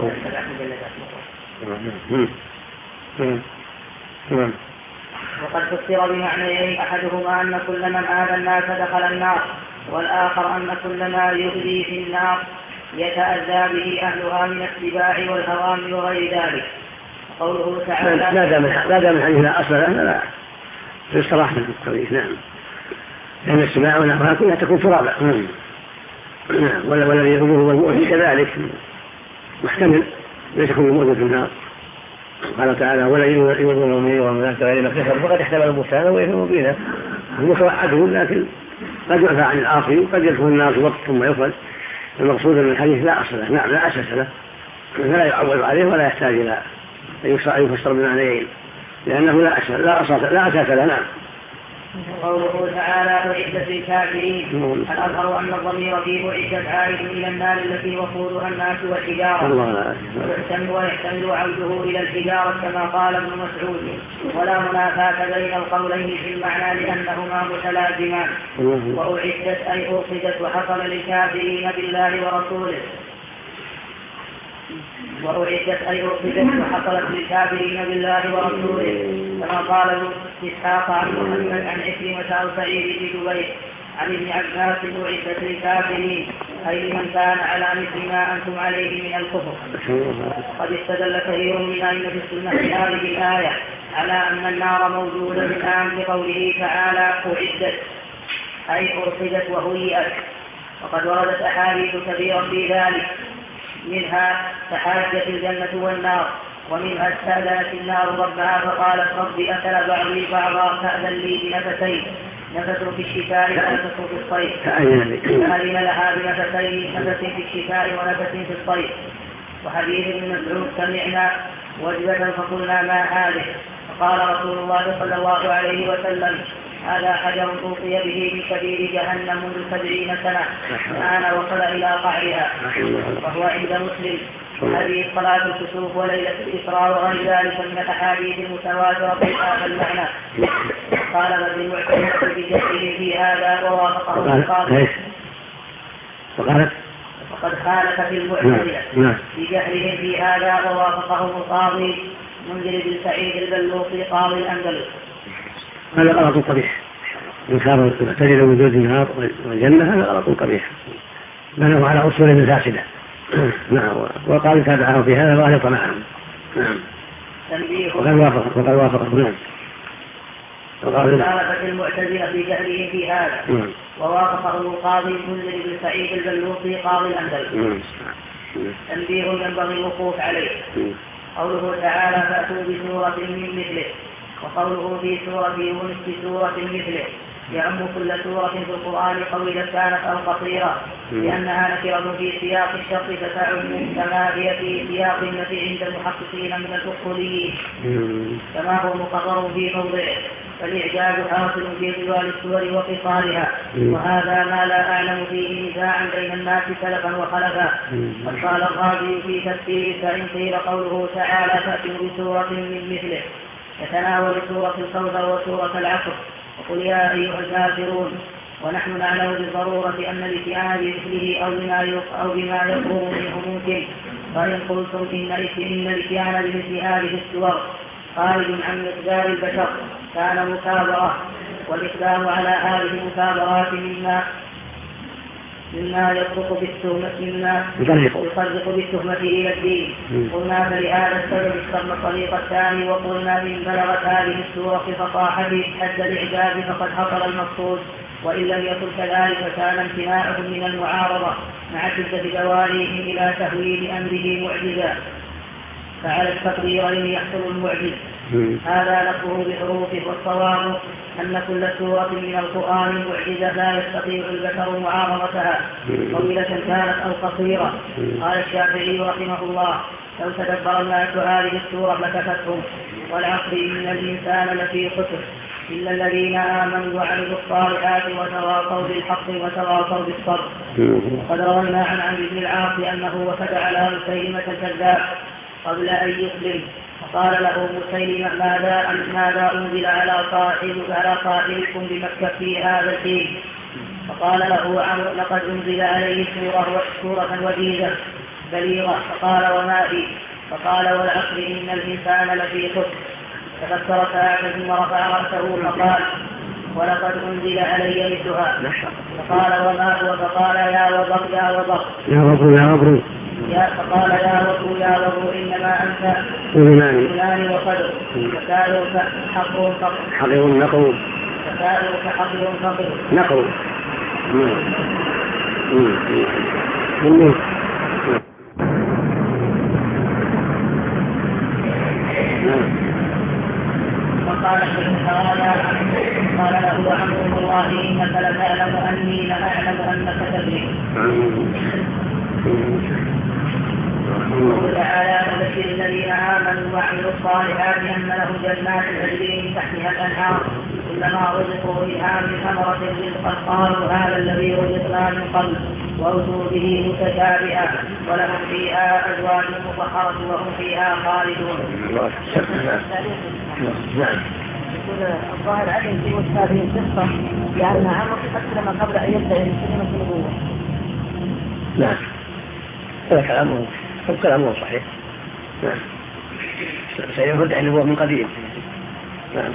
وقد فسر بمعنيين، أحدهما أن كل من آذى الناس دخل النار، والآخر أن كل ما يؤذي في النار يتأذى به أهلها من السباع والهوام وغير ذلك. قوله تعالى: لا دام الحديث لا أصل له لا يصطلح من التوحيد. نعم، لأن السباع والهوام كلها تكون ترابا. نعم، والذي يؤذيه هو المؤذي كذلك محتمل ليس كل المؤذي في النار. قال تعالى: ولا يؤذون من والملائكة غير ما كسبوا فقد احتمل بهتانا وإثما مبينا. المتوعدون لكن قد يعفى عن العاصي وقد يدخل النار في وقت ثم يخرج. المقصود من الحديث لا أصل له. نعم، لا أساس له، فلا يعول عليه ولا يحتاج إلى أن يفسر بمعنيين، لأنه لا أساس له. نعم. قوله تعالى: أعدت للكافرين، الأظهر أن الضمير فيه أعدت عائد إلى النار التي وقودها الناس والحجارة، ويحتمل عوده إلى الحجارة كما قال ابن مسعود، ولا منافاة بين القولين في المعنى لأنهما متلازمان. وأعدت أي أرصدت وحصل للكافرين بالله ورسوله، وأعدت أي أرصدت وحصلت للكافرين بالله ورسوله، كما قال ابن إسحاق عن محمد عن عكرمة أو سعيد بن جبير عن ابن عباس: أعدت للكافرين أي لمن كان على مثل ما أنتم عليه من الكفر. قد استدل كثير من أئمة السنة في هذه الآية على أن النار موجودة الآن بقوله تعالى: أعدت أي أرصدت وهيئت. وقد وردت أحاديث كثيرة في ذلك، منها تحاجت الجنة والنار، ومنها استأذنت النار ربها فقالت: رب أكل بعضي بعضا فأذن لي بنفسين، نفس في الشتاء ونفس في الصيف، فأذن لها بنفسين، نفس في الشتاء ونفس في الصيف. وحديث ابن مسعود: سمعنا وجبة فقلنا ما هذه؟ فقال رسول الله صلى الله عليه وسلم: هذا حجر أوصي به من كبير جهنم منذ 70 سنة الآن وصل إلى قعرها. وهو عند مسلم حديث صلاة الكسوف وليلة الإسراء وغير ذلك من الأحاديث المتواترة في هذا المعنى. قال ابن المعتمد بجهله في هذا ووافقه القاضي. وقد خالف في المعتزلة بجهلهم في هذا ووافقهم القاضي منذر بن سعيد البلوطي قاضي الأندلس. هذا غلط قبيح، إنكار المعتزلة وجود النار والجنة هذا غلط قبيح، بنوا على أصول فاسدة. نعم، وقال تابعه في هذا وغلط معهم. نعم، وقد وافق. نعم، خالفت المعتزلة في جهلهم في هذا ووافقه القاضي منذر بن سعيد البلوطي قاضي الأندلس. تنبيه ينبغي الوقوف عليه. قوله تعالى: فأتوا بسورة من مثله، وقوله في سورة يونس بسورة مثله يعم كل سورة في القرآن طويلة كانت أو قصيرة، لأنها نكرة في سياق الشرط فتعم كما هي في سياق النفي عند المحققين من الأصوليين، كما هو مقرر في موضعه، فالإعجاز حاصل في طوال السور وقصارها، وهذا ما لا أعلم فيه نزاعا بين الناس سلفا وخلفا. وقال الرازي في تفسير: فإن قيل قوله تعالى: فأتوا بسورة من مثله، يتناول سورة الكوثر وسورة العصر، وقل يا أيها الكافرون. ونحن نعلم بالضرورة أن الاتيان بمثله أو بما يقوم منه ممكن، فإن قلتم إن الاتيان بمثل هذه السور خارج عن مقدار البشر كان مكابرة، والإقدام على هذه المكابرات مما يفرق بالتهمة إلى الدين. قلنا فلهذا السبب اخترنا الطريق الثاني، وقلنا إن بلغت هذه السورة فصاحته حد الإعجاز فقد حصل المقصود، وإن لم يكن كذلك كان امتناعهم من المعارضة مع شدة دواليهم إلى تهويل أمره معجزا، فعلى التقديرين يحصل المعجز. هذا لفظه بحروفه، والصواب أن كل سورة من القرآن معجزة لا يستطيع البشر معارضتها، طويلة كانت أو قصيرة. قال الشافعي رحمه الله: لو تدبر الناس هذه السورة لكفتهم، والعصر إن الإنسان لفي خسر إلا الذين آمنوا وعملوا الصالحات وتواصوا بالحق وتواصوا بالصبر. وقد روينا عن عمرو بن العاص أنه وفد على مسيلمة الكذاب قبل أن يسلم، فقال له مسيلمة: ماذا أنزل على صاحبكم بمكة في هذا الدين؟ فقال له عمرو: لقد أنزل عليه سورة وجيزة بليغة. فقال: وما هي؟ فقال: والعصر إن الإنسان لفي خسر. تفكر ساعة ثم رفع رأسه فقال: ولقد أنزل علي مثلها. فقال: وما هو؟ فقال: يا وبر يا وبر فقال: يا وبر إنما أنت فلان وقدر، فسائرك حقر فقر فسائرك حقر فقر نقر. وقال قال له عمرو: والله إنك لتعلم أني لأعلم أنك تدري. وتعالى: وبشر الذين آمنوا وعملوا الصالحات أن لهم جنات تجري من تحتها الأنهار كلما رزقوا منها من ثمرة رزقا قالوا هذا الذي رزقنا من قبل وأتوا به متشابها ولهم فيها أزواج مطهرة وهم فيها خالدون. الظاهر عدم في وجه هذه القصة لأن عمرو أسلم قبل أن يبدأ كلمة النبوة. نعم، هذا كلامه صحيح. نعم، سيفتح النبوة من قديم. نعم.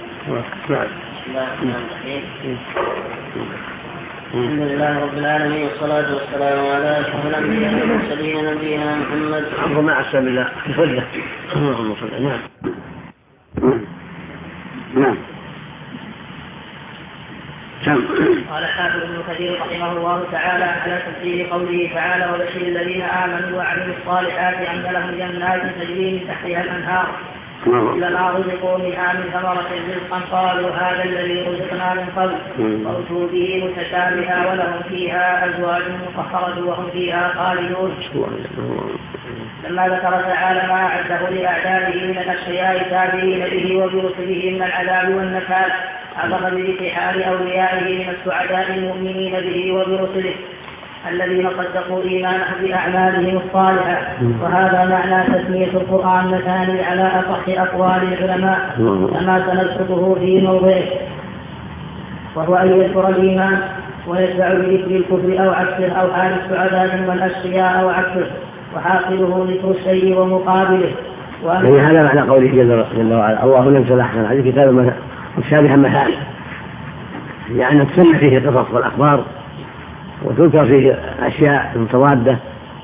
الحمد لله رب العالمين، والصلاة والسلام على أشرف الأنبياء والمرسلين نبينا محمد. عمرو مع السلام الله بفضله. نعم. قال حافظ ابن كثير رحمه الله تعالى على تفسير قوله تعالى: وبشر الذين آمنوا وعملوا الصالحات أن لهم جنات تجري من تحتها الأنهار كلما رزقوا منها من ثمرة رزقا قالوا هذا الذي رزقنا من قبل وأتوا به متشابها ولهم فيها أزواج مطهرة وهم فيها خالدون. لما ذكر تعالى ما أعده لأعدائه من الأشقياء التابعين به وبرسله من العذاب والنكال، عبر بذكر حال أوليائه من السعداء المؤمنين به وبرسله الذين صدقوا إيمانهم بأعمالهم الصالحة. وهذا معنى تسمية القرآن مثاني على أصح أقوال العلماء كما سنذكره في موضعه، وهو أن يذكر الإيمان ويتبع بذكر الكفر أو عكسه، أو حال السعداء والأشقياء أو عكسه، وحاصله ذكر الشيء ومقابله. يعني هذا معنى قوله جل وعلا: الله نزل أحسن الحديث كتابا متشابها مثاني، يعني تسمى فيه القصص والأخبار وتذكر فيه أشياء متضادة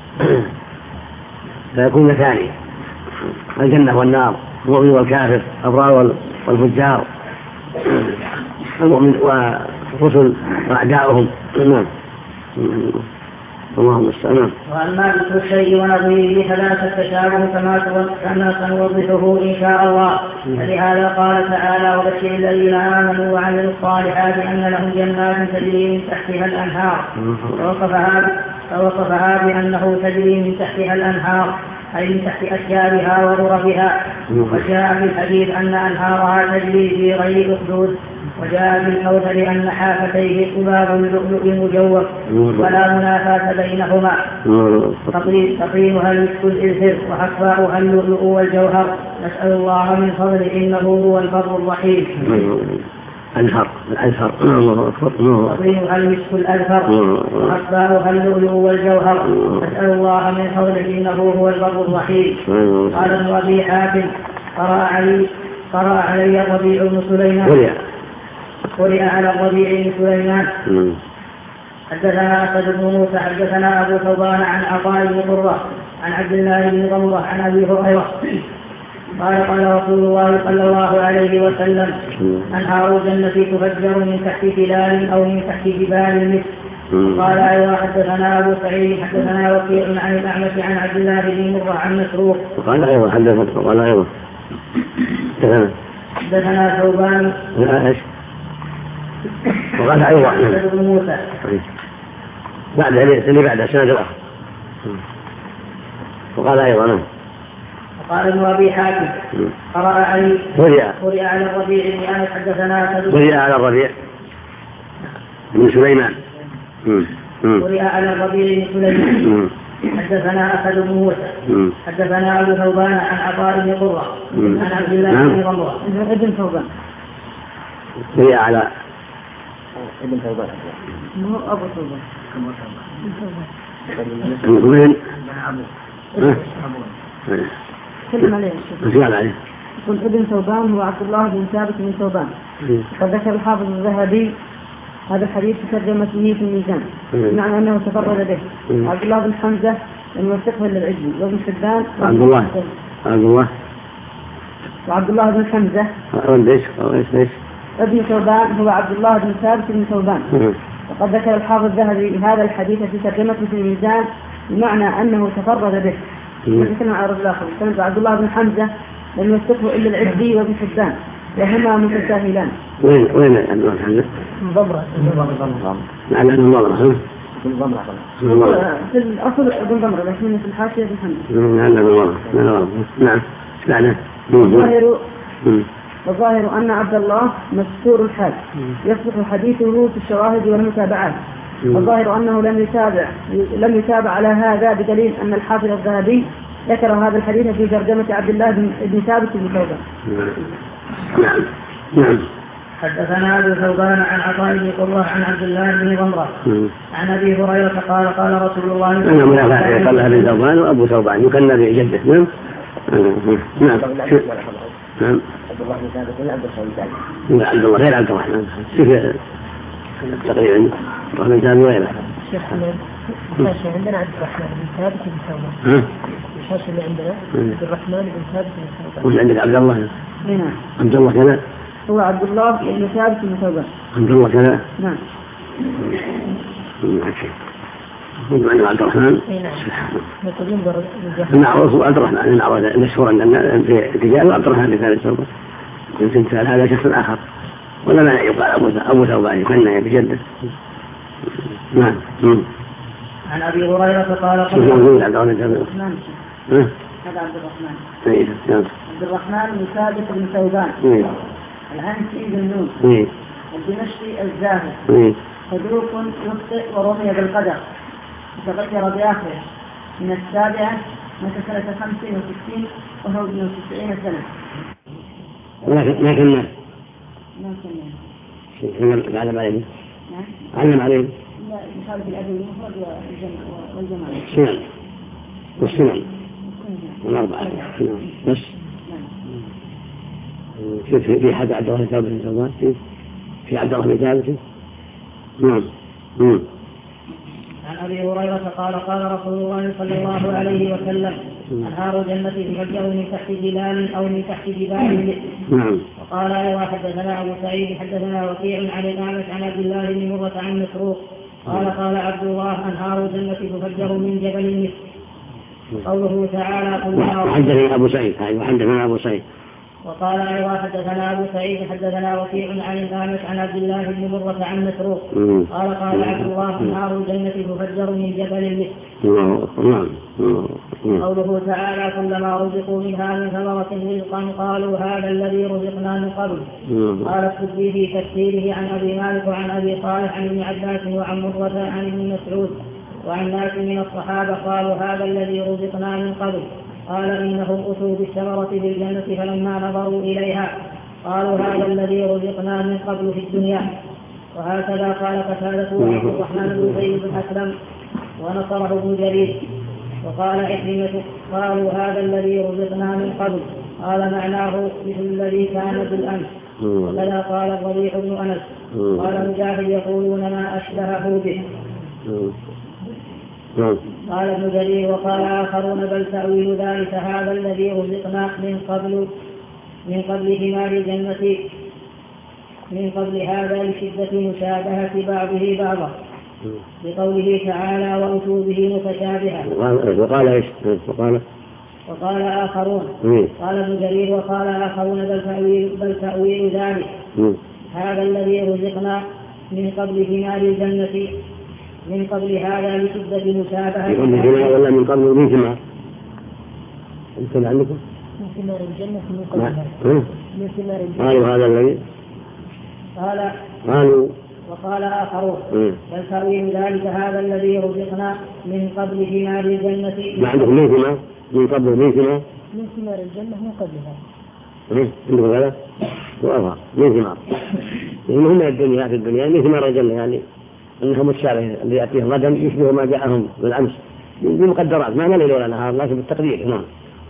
فيكون مثاني: الجنة والنار، المؤمن والكافر، الأبرار والفجار، المؤمن والرسل وأعداؤهم. اللهم استعان. وأما ذكر الشيء ونظيره فلا تتشابه كما سنوضحه إن شاء الله. فلهذا قال تعالى: وبشر الذين آمنوا وعملوا الصالحات أن لهم جنات تجري من تحتها الأنهار، فوصفها بأنه تجري من تحتها الأنهار أي من تحت أشجارها وغرفها. وجاء في الحديث أن أنهارها تجري في غير أخدود. وجاء في الكوثر أن حافتيه قباب اللؤلؤ المجوف ولا منافاة بينهما. تقيمها المسك الإزهر وحصباؤها اللؤلؤ والجوهر. نسأل الله من فضله إنه هو البر الرحيم. الأزهر تقيمها المسك الأزهر وحصباؤها اللؤلؤ والجوهر. نسأل الله من فضله إنه هو البر الرحيم. قال ابن أبي حاتم: قرأ علي الربيع بن سليمان. قرئ على الربيع بن سليمان حدثنا أسد بن موسى حدثنا أبو ثوبان عن عطاء بن قرة عن عبد الله بن ضمرة عن أبي هريرة قال قال رسول الله صلى الله عليه وسلم أنهار الجنة تفجر من تحت تلال أو من تحت جبال مثل. قال أيضا حدثنا أبو سعيد حدثنا وكيع عن الأعمش عن عبد الله بن مرة عن مسروق وقال أيضا حدثنا ثوبان وقال أيضا أسد بن موسى بعد اللي بعد سنة الأخر وقال أيضا قال ابن أبي حاتم قرأ على الربيع بن أنس حدثنا قرئ على الربيع بن سليمان قرئ على الربيع بن سليمان حدثنا أسد بن موسى حدثنا أبو ثوبان عن عطاء بن قرة عن عبد الله بن ضمرة ابن ثوبان قرئ على ابن ثوبان مو أبو ثوبان سلم عليه يقول ابن ثوبان هو عبد الله بن ثابت بن ثوبان. قد ذكر الحافظ الذهبي هذا الحديث في ترجمته في الميزان معنى أنه تفرد به. عبد الله بن حمزة الموثق للعجل وابن حبان وعبد الله بن حمزة ابن ثوبان هو عبد الله بن ثابت بن ثوبان. وقد ذكر الحافظ الذهبي هذا الحديث في ترجمته في الميزان بمعنى أنه تفرد به. مثل عرض الآخر كان عبد الله بن حمزة لم يوثقه إلا العجلي وابن حبان وهما متساهلان. وين عبد الله بن حمزة؟ ضمرة. لعل ابن ضمرة. في الأصل ابن ضمرة لكن في الحاشية ابن حمزة. لعل ابن ضمرة. نعم. لعنه. والظاهر أن عبد الله مستور الحال يصلح حديثه في الشواهد والمتابعات. والظاهر أنه لم يتابع على هذا بدليل أن الحافظ الذهبي ذكر هذا الحديث في ترجمة عبد الله بن ثابت بن ثوبان. نعم. حدثنا أبو ثوبان عن عطاء بن قرة عن عبد الله بن ضمرة عن أبي هريرة قال قال رسول الله صلى الله عليه وسلم قال بن ثوبان وأبو ثوبان يكنى بجده. نعم. عبد الله بن ثابت ولا عبد الرحمن؟ لا عبد الله غير عبد الرحمن تقريبا ومن ثاني غيره. شيخ الحاشية عندنا عبد الرحمن بن ثابت بن ثوبان. الحاشية اللي عندنا عبد الرحمن بن ثابت بن ثوبان. وش عندك عبد الله؟ نعم. عبد الله كذا. هو عبد الله بن ثابت بن ثوبان. عبد الله كذا. نعم. يقول عبد الرحمن. نعم. معروف عبد الرحمن المشهور أن في رجال عبد الرحمن بن ثابت ثوبان. يمكن سأل هذا شخص آخر ولا ما يقال أبو ثوبان يكنى بجده. نعم. عن أبي هريرة قال هذا عبد الرحمن بن ثابت بن ثوبان العنسي بن نون الدمشقي الزاهد صدوق يخطئ ورمي بالقدر تغير بآخره من 7 مات سنة 65 وهو ابن 90 سنة. لكن علم عليه. علم عليه. لا يخالف الأدب المفرد والجماعة. والسنن. والأربعة. بس. في حد عبد الله ثابت بن ثوبان في عبد الله بن ثابت. نعم. عن أبي هريرة قال قال رسول الله صلى الله عليه وسلم أنهار الجنة تفجر من تحت ظلال أو من تحت جبال. وقال أيضا حدثنا أبو سعيد حدثنا وكيع عن الأعمش عن عبد الله بن مرة عن مسروق قال قال عبد الله أنهار الجنة تفجر من جبل مثل. قوله تعالى حدثنا أبو سعيد وقال أيضا حدثنا أبو سعيد حدثنا وكيع عن الأعمش عن عبد الله بن مرة عن مسروق قال قال عبد الله أنهار الجنة تفجر من جبل مثل. قوله تعالى كلما رزقوا منها من ثمرة رزقا قالوا هذا الذي رزقنا من قبل. قال السدي في تفسيره عن أبي مالك وعن أبي صالح عن ابن عباس وعن مرة عن ابن مسعود وعن ناس من الصحابة قالوا هذا الذي رزقنا من قبل. قال إنهم أتوا بالثمرة بالجنة فلما نظروا إليها قالوا هذا الذي رزقنا من قبل في الدنيا. وهكذا قال قتادة وعبد الرحمن بن زيد بن أسلم ونصره ابن جرير. وقال عكرمة قالوا هذا الذي رزقنا من قبل قال معناه مثل الذي كان بالأمس. وكذا قال الربيع بن أنس قال مجاهد يقولون ما أشبهه به. قال ابن جرير وقال آخرون بل تأويل ذلك هذا الذي رزقنا من قبل ثمار الجنة من قبل هذا لشدة مشابهة بعضه بعضا بقوله تعالى وأتوا به متشابها. وقال ايش؟ وقال آخرون قال ابن جرير وقال آخرون بل تأويل ذلك هذا الذي رزقنا من قبل ثمار الجنة من قبل هذا لشدة مشابهة. من ثمار ولا من قبل من ثمار؟ أنتم عندكم؟ من ثمار الجنة من قبلها. من ثمار الجنة. قالوا هذا الذي قالوا وقال آخرون بل تأويل ذلك هذا الذي رزقنا من قبل ثمار الجنة. ما عندكم من ثمار؟ من قبل من ثمار؟ من ثمار الجنة من قبلها. عندكم هذا؟ وأظهر من ثمار. إنهم الدنيا في الدنيا من ثمار الجنة يعني أنهم الشارع اللي يأتيه غدا يشبه ما جاءهم بالأمس بمقدرات ما ليل ولا نهار لكن بالتقدير. نعم.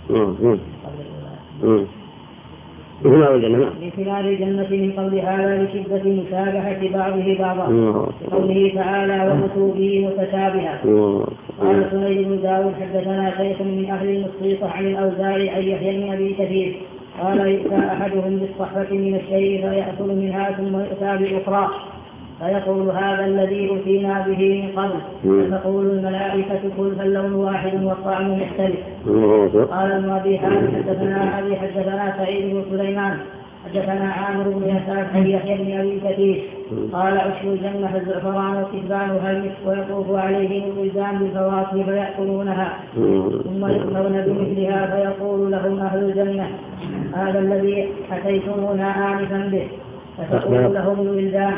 من ثمار الجنة. من ثمار الجنة من قبل هذا لشدة مشابهة بعضه بعضا قوله تعالى وأتوا به متشابها. قال سنيد بن داود حدثنا شيخ من أهل المصيصة عن الأوزاعي أن يحيى بن أبي كثير قال يؤتى أحدهم بالصحفة من الشيء فيأكل منها ثم يؤتى بالأخرى فيقول هذا الذي أتينا به من قبل فتقول الملائكة كل فاللون واحد والطعم مختلف. قال ابن أبي حاتم حدثنا سعيد بن سليمان حدثنا عامر بن يسار عن يحيى بن أبي كثير قال عشر الجنة الزعفران وكتبانها المسك ويطوف عليهم الولدان بالفواكه فيأكلونها ثم يؤمرون بمثلها فيقول لهم أهل الجنة هذا الذي أتيتمونا آنفا به فتقول لهم الولدان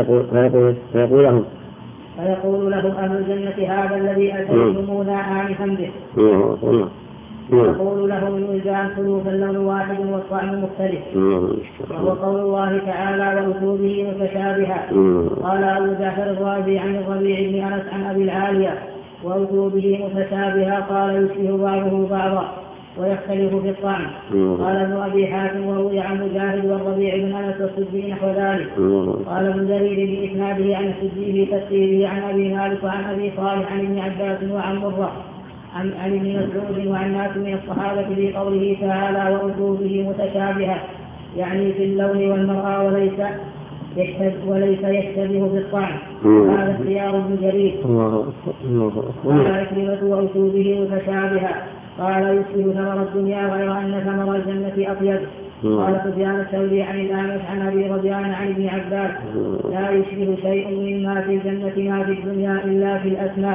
فيقول لهم أهل الجنة هذا الذي أتيتمونا آنفا به يقول لهم الولدان كلوا فاللون واحد والطعم مختلف. وهو قول الله تعالى وأتوا به متشابها. قال أبو جعفر الرازي عن الربيع بن أنس عن أبي العالية وأتوا به متشابها قال يشبه بعضه بعضا ويختلف في الطعم. قال ابن أبي حاتم وروي عن مجاهد والربيع بن أنس والسدي نحو ذلك. قال ابن جرير بإسناده عن السدي في تفسيره عن أبي مالك وعن أبي صالح عن ابن عباس وعن مرة عن ابن مسعود وعن ناس من الصحابة في قوله تعالى وأتوا به متشابها يعني في اللون والمرأة وليس يشتبه بالطعم. هذا اختيار ابن جرير. قال عكرمة وأتوا به متشابها قال يشبه ثمر الدنيا غير أن ثمر الجنة أطيب. قال سفيان الثوري عن الأعمش عن أبي رضيان عن ابن عباس لا يشبه شيء مما في الجنة ما في الدنيا إلا في الأسماء.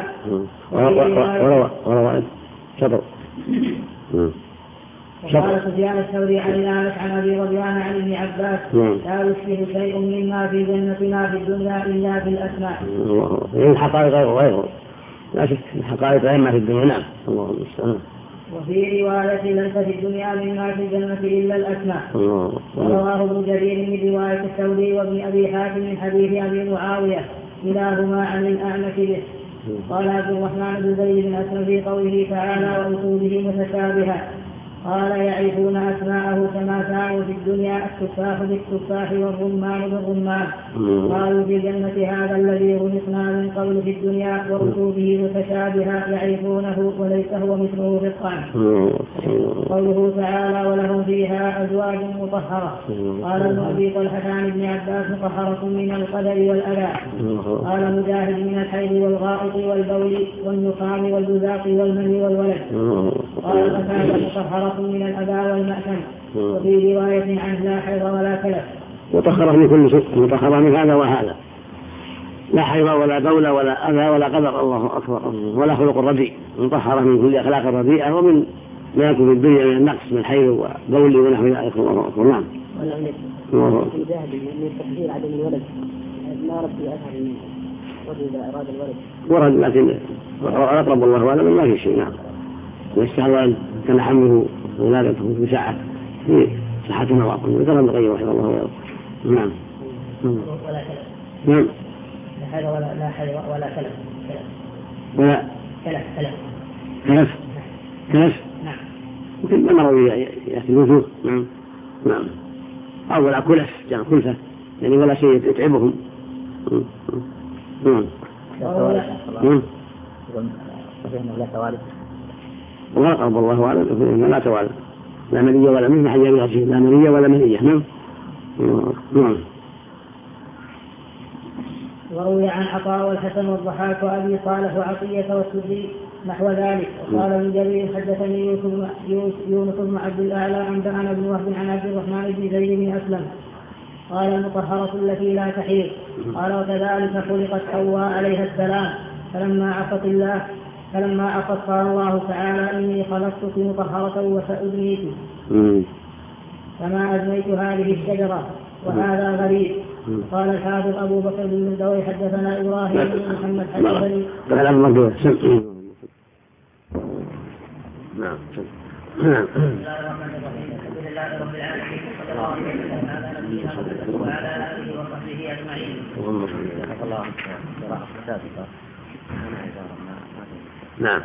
قال سفيان الثوري عن الأعمش عن أبي رضيان عن ابن عباس لا يشبه شيء مما في الجنة ما في الدنيا إلا في الأسماء. الحقائق غيره لا شك الحقائق غير ما في الدنيا. نعم. الله المستعان. وفي رواية ليس في الدنيا مما في الجنة إلا الأسماء. ورواه ابن جرير من رواية الثوري وابن أبي حاتم من حديث أبي معاوية كلاهما عن الأعمش به. قال عبد الرحمن بن زيد بن أسلم في قوله تعالى وأتوا به متشابها قال يعرفون أسماءه كما كانوا في الدنيا التفاح بالتفاح والرمان بالرمان. قالوا في الجنة هذا الذي رزقنا من قبل في الدنيا وأتوا به متشابها يعرفونه وليس هو مثله في الطعم. قوله تعالى ولهم فيها أزواج مطهرة. قال ابن أبي طلحة عن ابن عباس مطهرة من القدر والأذى. قال مجاهد من الحيض والغائط والبول والنخام والبزاق والمني والولد. قال فكان مطهرة من الأذى والمأثم. وفي رواية عنه لا حيض ولا كلف. مطهرة من كل شيء مطهرة من هذا وهذا لا حيض ولا بول ولا أذى ولا قدر. الله أكبر. ولا خلق رديء مطهرة من كل أخلاق الرديئة ومن ما يكون في الدنيا من النقص من حيض وبول ونحو ذلك. الله أكبر. نعم. في ذهب من تحذير عدم الولد ما رد أثر الرجل إذا أراد الولد ورد لكن أقرب الله أعلم ما في شيء. نعم. ويستحضر أن كان حمله ولادته بساعة في صحة مواطن وذكر ابن القيم رحمه الله ويرضى. نعم. ولا كلف. نعم. لا حيض ولا كلف. ولا كلف. نعم. يمكن المرض يأتي الوجوه. نعم. أو ولا كلف جمع كلفة يعني ولا شيء يتعبهم. نعم. لا توالد. والله أعلم لا توالد، لا منية ولا منية، حي بغسله لا منية ولا منية. نعم. وروي عن عطاء والحسن والضحاك وأبي صالح وعطية والسدي نحو ذلك. وقال ابن جرير حدثني يونس بن عبد الأعلى عن بن وهب عن عبد الرحمن بن زيد بن أسلم قال المطهرة التي لا تحيض. قال وكذلك خلقت حواء عليها السلام فلما عصت قال الله تعالى إني خلقتك مطهرة وسأدنيك كما أدنيت هذه الشجرة. وهذا غريب. قال الحافظ أبو بكر بن مردوي حدثنا إبراهيم بن محمد حدثني نعم. بسم الله الرحمن الرحيم. الحمد لله رب العالمين وصلى الله وسلم على نبينا محمد وعلى آله وصحبه أجمعين. نعم.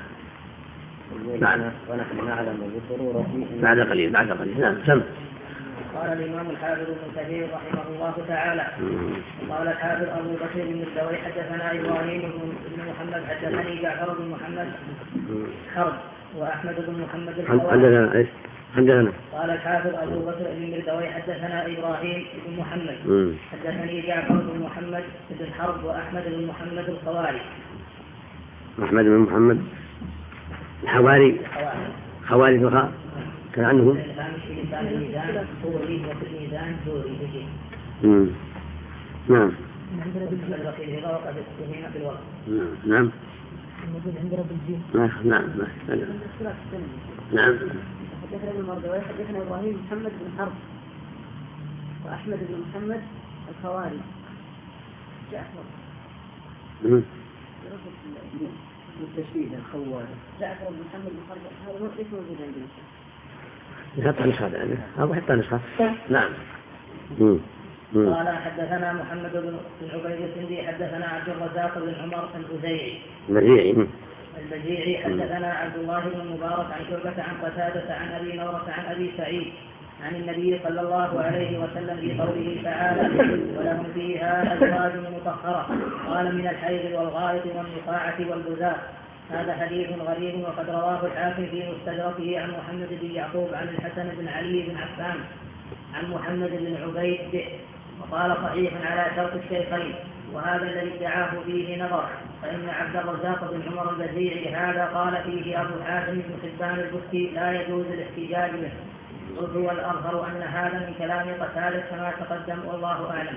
ونحن نعلم بالضرورة بعد قليل. نعم. سم. قال الإمام الحافظ ابن كثير رحمه الله تعالى. قال الحافظ أبو بكر بن الدوي حدثنا إبراهيم بن محمد حدثني جعفر بن محمد حرب وأحمد بن محمد الحواري. حدثنا. قال الحافظ أبو بكر بن الدوي حدثنا إبراهيم بن محمد حدثني جعفر بن محمد بن حرب وأحمد بن محمد الخواري. أحمد بن محمد الحواري. خواري الخاء كان عنه. نعم. نعم. نعم. حدثنا ابن مردوي حدثنا إبراهيم محمد بن حرب وأحمد بن محمد الخواري. جعفر بالتشبيه الخواري. جعفر بن محمد بن حرب هذا ليس موجود عندنا. حتى نسخة يعني أو حتى نسخة. نعم. قال حدثنا محمد بن عبيد السندي حدثنا عبد الرزاق بن عمر البجيعي حدثنا عبد الله بن مبارك عن شعبة عن قتادة عن أبي نورة عن أبي سعيد عن النبي صلى الله عليه وسلم في قوله تعالى ولهم فيها أزواج مطهرة قال من الحيض والغائط والنقاعة والبزاء. هذا حديث غريب وقد رواه الحاكم في مستدركه عن محمد بن يعقوب عن الحسن بن علي بن عفان عن محمد بن عبيد به وقال صحيح على شرط الشيخين. وهذا الذي ادعاه فيه نظر فإن عبد الرزاق بن عمر البزيعي هذا قال فيه أبو حاتم بن حبان البستي لا يجوز الاحتجاج به. قلت والأظهر أن هذا من كلام قتادة كما تقدم والله أعلم.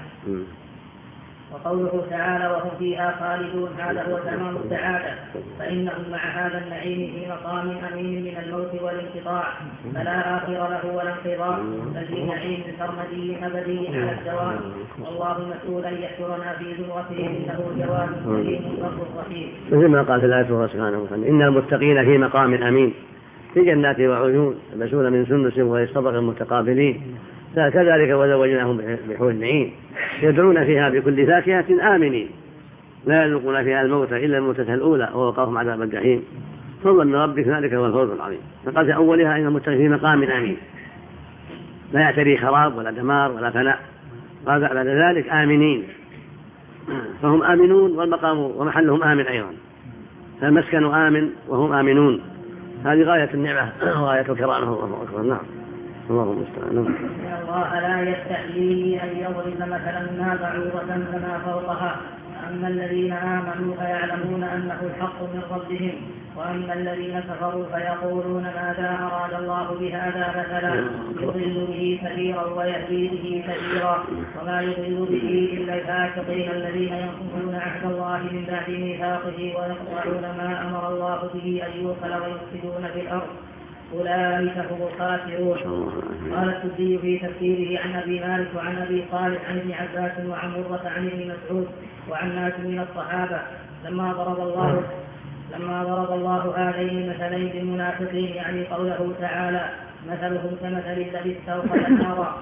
وقوله تعالى وهم فيها خالدون هذا هو تمام السعادة فإنهم مع هذا النعيم في مقام أمين من الموت والانقطاع فلا آخر له ولا انقضاء بل في نعيم سرمدي أبدي على الدوام. والله مسؤول أن يحشرنا في زمرته إنه جواد كريم رب رحيم. مثل ما قال في الآية سبحانه وتعالى إن المتقين في مقام أمين في جنات وعيون يلبسون من سندس ويستبرق متقابلين كذلك وزوجناهم بحور عين يدعون فيها بكل فاكهة آمنين لا يذوقون فيها الموت إلا الموتة الأولى ووقاهم عذاب الجحيم. فضل من ربك ذلك هو الفوز العظيم. فقال في أولها إن المتقين في مقام أمين لا يعتري خراب ولا دمار ولا فناء. قال بعد ذلك آمنين فهم آمنون والمقام ومحلهم آمن أيضا فالمسكن آمن وهم آمنون. هذه غاية النعمة وغاية الكرامة. الله أكبر. نعم. اللهم استعان. إن الله لا يستحيي أن يضرب مثلا ما بعوضة فما فوقها أما الذين آمنوا فيعلمون أنه الحق من ربهم وأما الذين كفروا فيقولون ماذا أراد الله بهذا مثلا يضل به كثيرا ويهدي به كثيرا وما يضل به إلا الفاسقين الذين ينقضون عهد الله من بعد ميثاقه ويقطعون ما أمر الله به أن يوصل ويفسدون في الأرض أولئك هم الخاسرون. قال السدي في تفسيره عن أبي مالك وعن أبي صالح عن ابن عباس وعن مرة عن ابن مسعود وعن ناس من الصحابة لما ضرب الله هذين المثلين للمنافقين يعني قوله تعالى مثلهم كمثل الذي استوقد نارا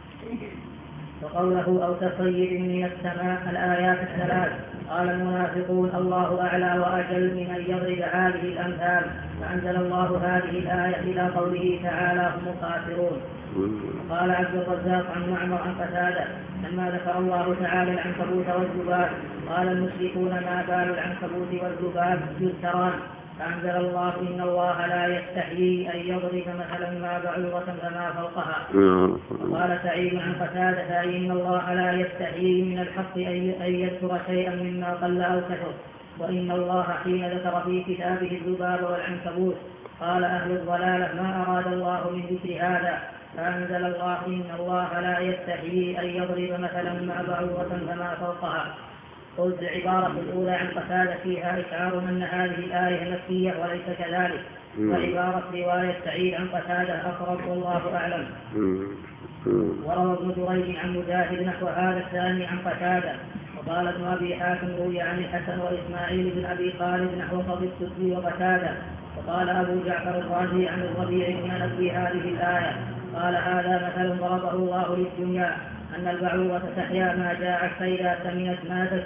وقوله أو كصيب من السماء الآيات الثلاث. قال المنافقون الله أعلى وأجل من أن يضرب هذه الأمثال فأنزل الله هذه الآية إلى قوله تعالى هم الخاسرون. قال عبد الرزاق عن معمر عن قتادة لما ذكر الله تعالى العنكبوت والذباب قال المشركون ما بال العنكبوت والذباب يذكران فأنزل الله إن الله لا يستحيي أن يضرب مثلا ما بعوضة فما فوقها. وقال سعيد عن قتادة إن الله لا يستحيي من الحق أن يذكر شيئا مما قل أو كثر، وإن الله حين ذكر في كتابه الذباب والعنكبوت قال أهل الضلالة ما أراد الله من ذكر هذا، فأنزل الله إن الله لا يستحيي أن يضرب مثلا ما بعوضة فما فوقها. قلت العبارة الأولى عن قتادة فيها إشعار أن هذه الآية مكية وليس كذلك، وعبارة رواية سعيد عن قتادة أقرب والله أعلم. وروى ابن جريج عن مجاهد نحو هذا الثاني عن قتادة. وقال ابن أبي حاتم روي عن الحسن وإسماعيل بن أبي خالد نحو قضي السدي وقتادة. وقال أبو جعفر الرازي عن الربيع بن أنس في هذه الآية قال هذا مثل ضربه الله للدنيا أن البعوضة تحيا ما جاعت فإذا سمنت ماتت،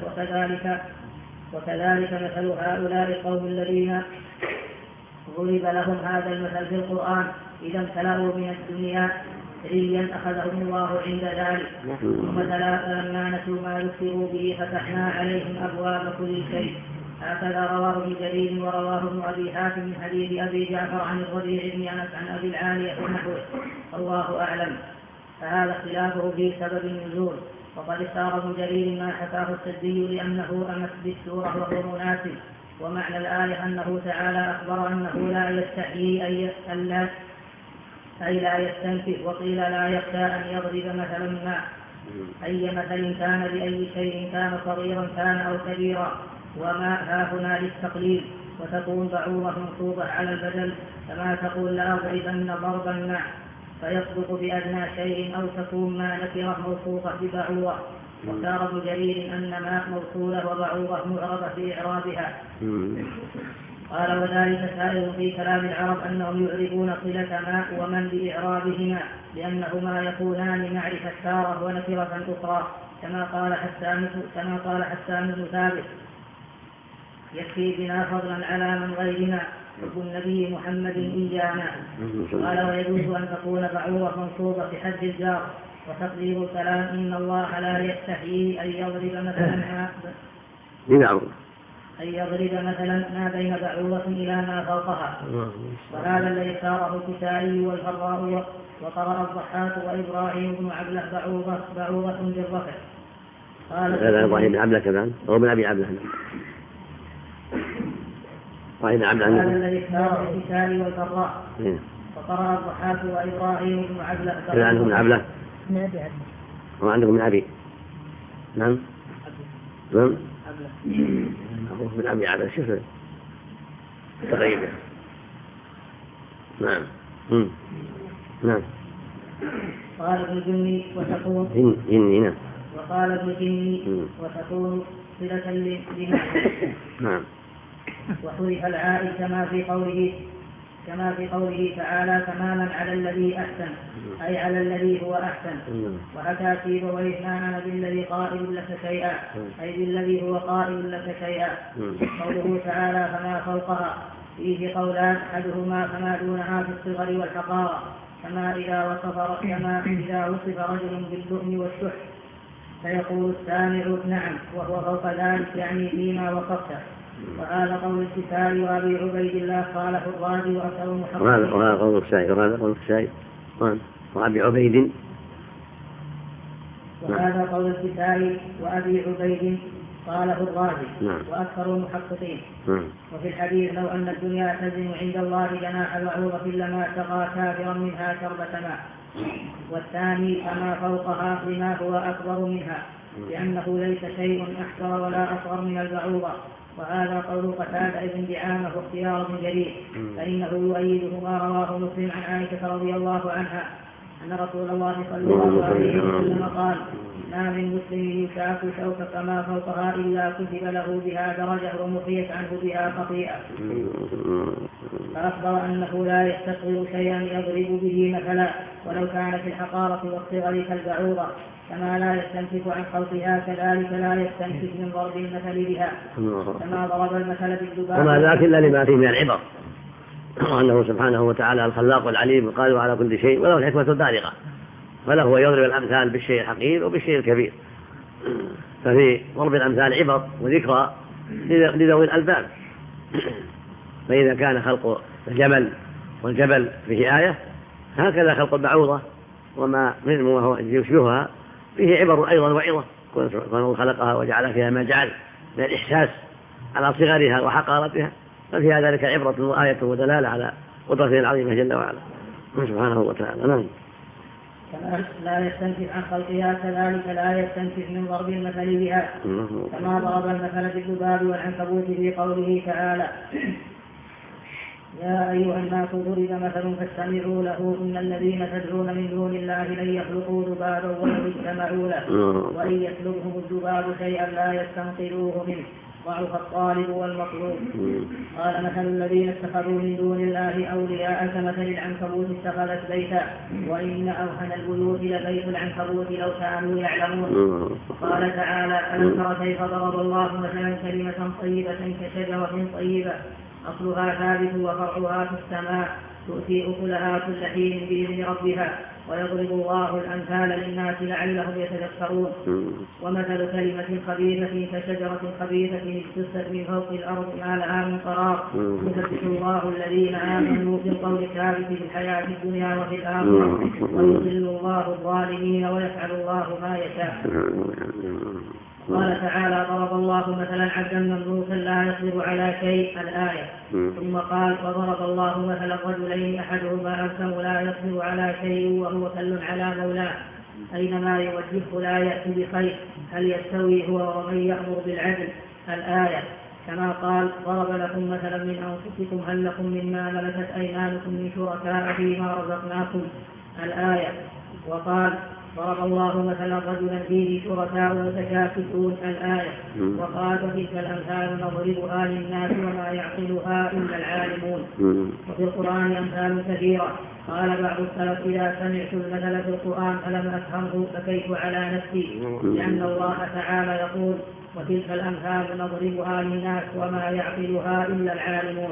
وكذلك مثل هؤلاء القوم الذين ضرب لهم هذا المثل في القرآن إذا امتلأوا من الدنيا ريا أخذهم الله عند ذلك، ثم فلما نسوا ما ذكروا به فتحنا عليهم أبواب كل شيء. هكذا رواه ابن جرير ورواه ابن أبي حاتم من حديث أبي جعفر عن الربيع بن أنس عن أبي العالية ونحوه، الله أعلم. فهذا اختلافه في سبب النزول. وقد اختار ابن جرير ما حكاه السدي لأنه أمس بالسورة وهو مناسب. ومعنى الآية أنه تعالى أخبر أنه لا يستحيي أي لا يستنكف، وقيل لا يخشى أن يضرب مثلا ما أي مثل كان بأي شيء كان صغيرا كان أو كبيرا، وما هاهنا للتقليل. وتكون بعوضة منصوبة على البدل كما تقول لأضربن ضربا مع، فيصدق بأدنى شيء، أو تكون ما نكرة موصوفة ببعوضة. واختار ابن جرير أن ما موصولة وبعوضة معربة في إعرابها. قال وذلك سائر في كلام العرب أنهم يعربون صلة ما ومن بإعرابهما، لأنهما يكونان معرفة تارة ونكرة أخرى، كما قال حسان بن ثابت يكفي بنا فضلا على من غيرنا حب النبي محمد إيانا. قال ويجوز أن تكون بعوضة منصوبة بحد الجار، وتقدير الكلام إن الله لا يستحيي أن يضرب مثلا ما بين بعوضة إلى ما فوقها. وهذا الذي اختاره الكسائي والفراء وقرأ الضحاك وإبراهيم بن عبله بعوضة بالرفع. هذا إبراهيم بن عبله كمان هو من أبي عبله. هذا الذي اختاره الكسائي والفراء وقرأ الضحاك وإبراهيم بن عبله. كان عندهم من عبله وعندهم من أبي نعم من أبي عبله شوف تغيير نعم. قال ابن جني وتكون جني وقال ابن جني وتكون صلة نعم. وحذف العائد كما في قوله تعالى تماما على الذي أحسن أي على الذي هو أحسن. وحكى سيبويه ما أنا بالذي قائل لك شيئا أي بالذي هو قائل لك شيئا. قوله تعالى فما فوقها فيه قولان أحدهما فما دونها في الصغر والحقارة، كما إذا وصف رجل باللؤم والشح فيقول السامع نعم وهو فوق ذلك يعني فيما وصفته. وهذا قول الكسائي وأبي عبيد الله قاله الرازي وأكثر المحققين. وهذا قول الكسائي وأبي عبيد. وهذا قول الكسائي وأبي عبيد قاله الرازي وأكثر المحققين. وفي الحديث لو أن الدنيا تزن عند الله جناح بعوضة لما سقى كافرا منها شربة ماء. والثاني فما فوقها لما هو أكبر منها، لأنه ليس شيء أحسر ولا أصغر من البعوضة. وهذا قول قتادة بن دعامة واختيار ابن جرير، فإنه يؤيده ما رواه مسلم عن عائشة رضي الله عنها أن رسول الله صلى الله عليه وسلم قال ما من مسلم يشاك شوكة كما فوقها إلا كتب له بها درجة ومحيت عنه بها خطيئة. فأخبر أنه لا يستصغر شيئا يضرب به مثلا ولو كان في الحقارة والصغر كالبعوضة، كما لا يستنكف عن خلقها كذلك لا يستنكف من ضرب المثل بها، كما ضرب المثل بالذباب. وما ذاك إلا لما فيه من العبر، وأنه سبحانه وتعالى الخلاق العليم القادر على كل شيء وله الحكمة البالغة، فله يضرب الأمثال بالشيء الحقير وبالشيء الكبير. ففي ضرب الأمثال عبر وذكرى لذوي الألباب. فإذا كان خلق الجمل والجبل فيه آية، هكذا خلق البعوضة وما يشبهها فيه عبر أيضا وعظة، كونه خلقها وجعل فيها ما جعل من الإحساس على صغرها وحقارتها، ففيها ذلك عبرة وآية ودلالة على قدرته العظيمة جل وعلا سبحانه وتعالى. نعم. كما لا يستنكف عن خلقها كذلك لا يستنكف من ضرب المثل بها، كما ضرب المثل بالذباب والعنكبوت في قوله تعالى: يا أيها الناس ضرب مثل فاستمعوا له إن الذين تدعون من دون الله لن يخلقوا ذبابا ولو اجتمعوا له وإن يسلبهم الذباب شيئا لا يستنقذوه منه ضعف الطالب والمطلوب. قال مثل الذين اتخذوا من دون الله أولياء كمثل العنكبوت اتخذت بيتا وإن أوهن البيوت لبيت العنكبوت لو كانوا يعلمون. قال تعالى: ألم تر كيف ضرب الله مثلا كلمة طيبة كشجرة طيبة أصلها ثابت وفرعها في السماء تؤتي أكلها كل حين بإذن ربها ويضرب الله الأمثال للناس لعلهم يتذكرون. ومثل كلمة خبيثة كشجرة خبيثة اجتثت من فوق الأرض ما لها من قرار يثبت الله الذين آمنوا بالقول الثابت في الحياة الدنيا وفي الآخرة ويضل الله الظالمين ويفعل الله ما يشاء. قال تعالى: ضرب الله مثلا عبدا مملوكا لا يقدر على شيء الآية. ثم قال: وضرب الله مثلا رجلين أحدهما أبكم لا يقدر على شيء وهو كل على مولاه أينما يوجهه لا يأتي بخير هل يستوي هو ومن يأمر بالعدل الآية. كما قال: ضرب لكم مثلا من أنفسكم هل لكم مما ملكت أيمانكم من شركاء فيما رزقناكم الآية. وقال: ضرب الله مثلا رجلا فيه شركاء متشاكسون الآية. وقال: وتلك الأمثال نضربها للناس وما يعقلها إلا العالمون. وفي القرآن أمثال كثيرة. قال بعض السلف: إذا سمعت المثل في القرآن فلم أفهمه بكيت على نفسي، لأن الله تعالى يقول: وتلك الأمثال نضربها للناس وما يعقلها إلا العالمون.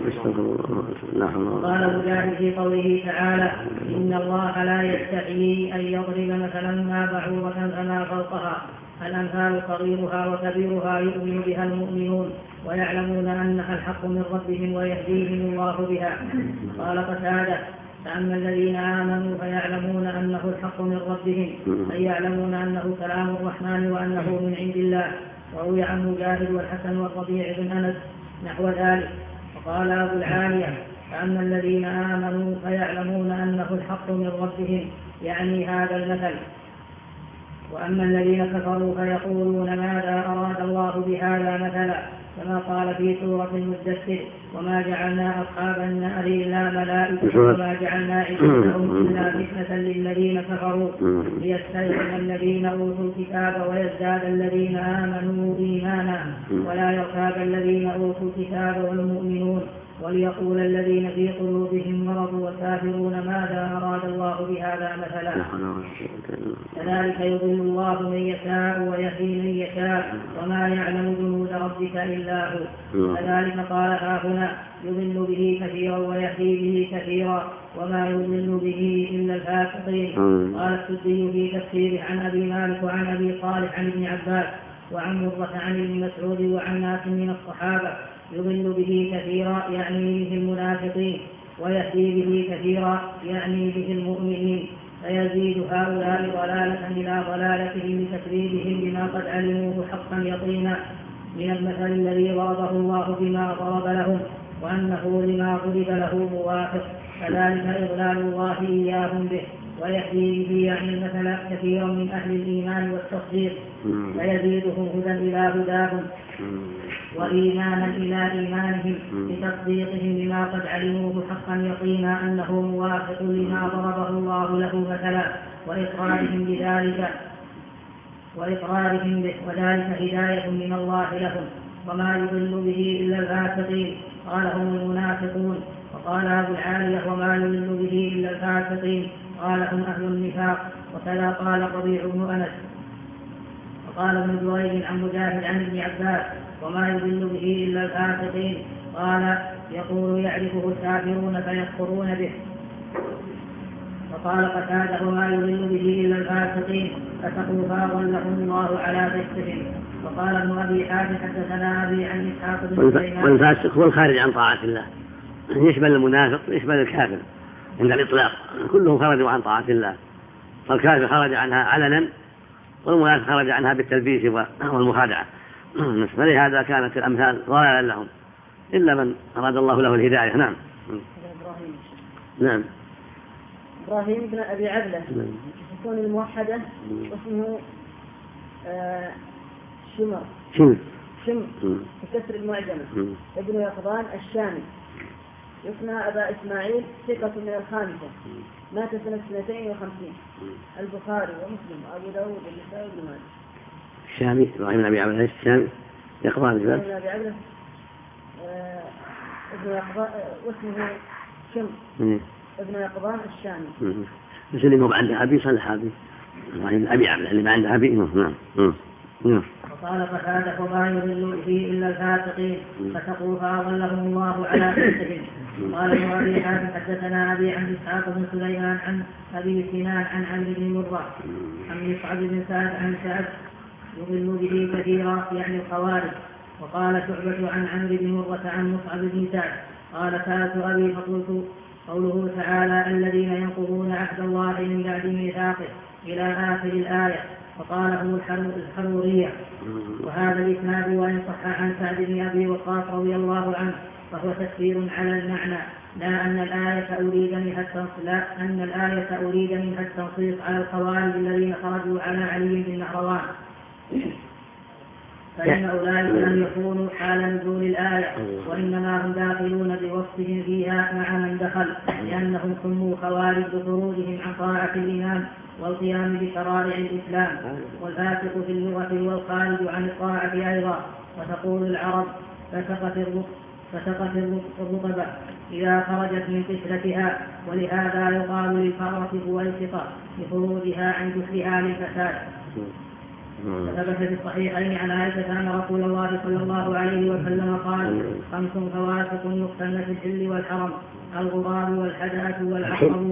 قال مجاهد في قوله تعالى: إن الله لا يستحيي أن يضرب مثلا ما بعوضة فما فوقها الأمثال صغيرها وكبيرها يؤمن بها المؤمنون ويعلمون أنها الحق من ربهم ويهديهم الله بها. قال قتادة: فأما الذين آمنوا فيعلمون أنه الحق من ربهم أي يعلمون أنه كلام الرحمن وأنه من عند الله. وروي عن مجاهد والحسن والربيع بن أنس نحو ذلك. وقال أبو العالية: فأما الذين آمنوا فيعلمون أنه الحق من ربهم يعني هذا المثل. وأما الذين كفروا فيقولون ماذا أراد الله بهذا مثلا، كما قال في سورة المدثر: وما جعلنا أصحاب النار إلا ملائكة وما جعلنا عدتهم إلا فتنة للذين كفروا ليستيقن الذين أوتوا الكتاب ويزداد الذين آمنوا إيمانا ولا يرتاب الذين أوتوا الكتاب والمؤمنون وليقول الذين في قلوبهم مرض والكافرون ماذا أراد الله بهذا مثلا. كذلك يضل الله من يشاء ويهدي من يشاء وما يعلم جنود ربك إلا هو. كذلك قال هنا: يضل به كثيرا ويهدي به كثيرا وما يضل به إلا الفاسقين. قال السدي في تفسيره عن أبي مالك وعن أبي صالح عن ابن عباس وعن مرة عن ابن مسعود وعن ناس من الصحابة: يضل به كثيرا يعني به المنافقين ويهدي به كثيرا يعني به المؤمنين فيزيد هؤلاء ضلالة إلى ضلالتهم بتكذيبهم بما قد علموه حقا يقينا من المثل الذي ضربه الله بما ضرب لهم وأنه لما ضرب له موافق. كذلك إضلال الله إياهم به ويهدي به يعني المثل كثيرا من أهل الإيمان والتصديق فيزيدهم هدى إلى هداهم وإيمانا إلى إيمانهم بتصديقهم بما قد علموه حقا يقينا أنه موافق لما ضربه الله له مثلا وإقرارهم بذلك وإقرارهم به وذلك هداية من الله لهم وما يضل به إلا الفاسقين. قال هم المنافقون. وقال أبو العالية: وما يضل به إلا الفاسقين قال هم أهل النفاق. وكذا قال ربيع بن أنس. وقال ابن جريج عن مجاهد عن ابن عباس: وما يضل به إلا الفاسقين قال يقول يعرفه الكافرون فيكفرون به. وقال قتادة: وما يضل به إلا الفاسقين فسقوا فأضلهم الله على كفرهم. وقال ابن أبي حاتم حدثنا أبي عن إسحاق بن سليمان. والفاسق هو الخارج عن طاعة الله، يشمل المنافق ويشمل الكافر عند الإطلاق، كلهم خرجوا عن طاعة الله، فالكافر خرج عنها علنا والمنافق خرج عنها بالتلبيس والمخادعة، فلهذا كانت الأمثال ضلالا لهم إلا من أراد الله له الهداية. نعم. نعم. إبراهيم بن أبي عبلة يكون الموحدة اسمه شمر بكسر المعجمة. ابن يقظان الشامي يثنى أبا إسماعيل ثقة من الخامسة، مات سنة 52. البخاري ومسلم وأبو داود والنسائي وابن ماجه. الشامي إبراهيم بن أبي عبلة الشامي يقظان بن أبي عبلة ابن يقظان واسمه شمر ابن يقظان الشامي. اللي ما عنده أبي صلح أبي إبراهيم أبي عبلة اللي ما عنده أبي. نعم. وقال قتادة وما يضل فيه إلا الفاسقين فتقوها ظلهم الله على نفسهم. قال ابن أبي حاتم حدثنا أبي عن إسحاق بن سليمان عن أبي سنان عن عمرو بن مرة عن مصعب بن سعد عن سعد يضل به كثيرا يعني الخوارج. وقال شعبة عن عمرو بن مرة عن مصعب بن سعد قال سألت أبي فقلت قوله تعالى الذين ينقضون عهد الله من بعد ميثاقه إلى آخر الآية، وقاله الحرورية. وهذا الإسناد وإن صح عن سعد بن أبي وقاص رضي الله عنه فهو تفسير على المعنى، لا أن الآية أريد منها التنصيص على الخوارج الذين خرجوا على علي بن نهروان، فإن أولئك لم يكونوا حال نزول الآية، وإنما هم داخلون بوصفهم فيها مع من دخل، لأنهم سموا خوارج بخروجهم عن طاعة الإمام والقيام بشرائع الإسلام. والفاسق في اللغة والخارج عن الطاعة أيضا. وتقول العرب فسقت الرقبة إذا خرجت من قشرتها، ولهذا يقال للفرة فويسقة لخروجها عن كفرها للفساد. ثبت في الصحيحين عن عائشة أن رسول الله صلى الله عليه وسلم قال 5 فواسق يقتلن في الحل والحرم: الغراب والحداة والعقرب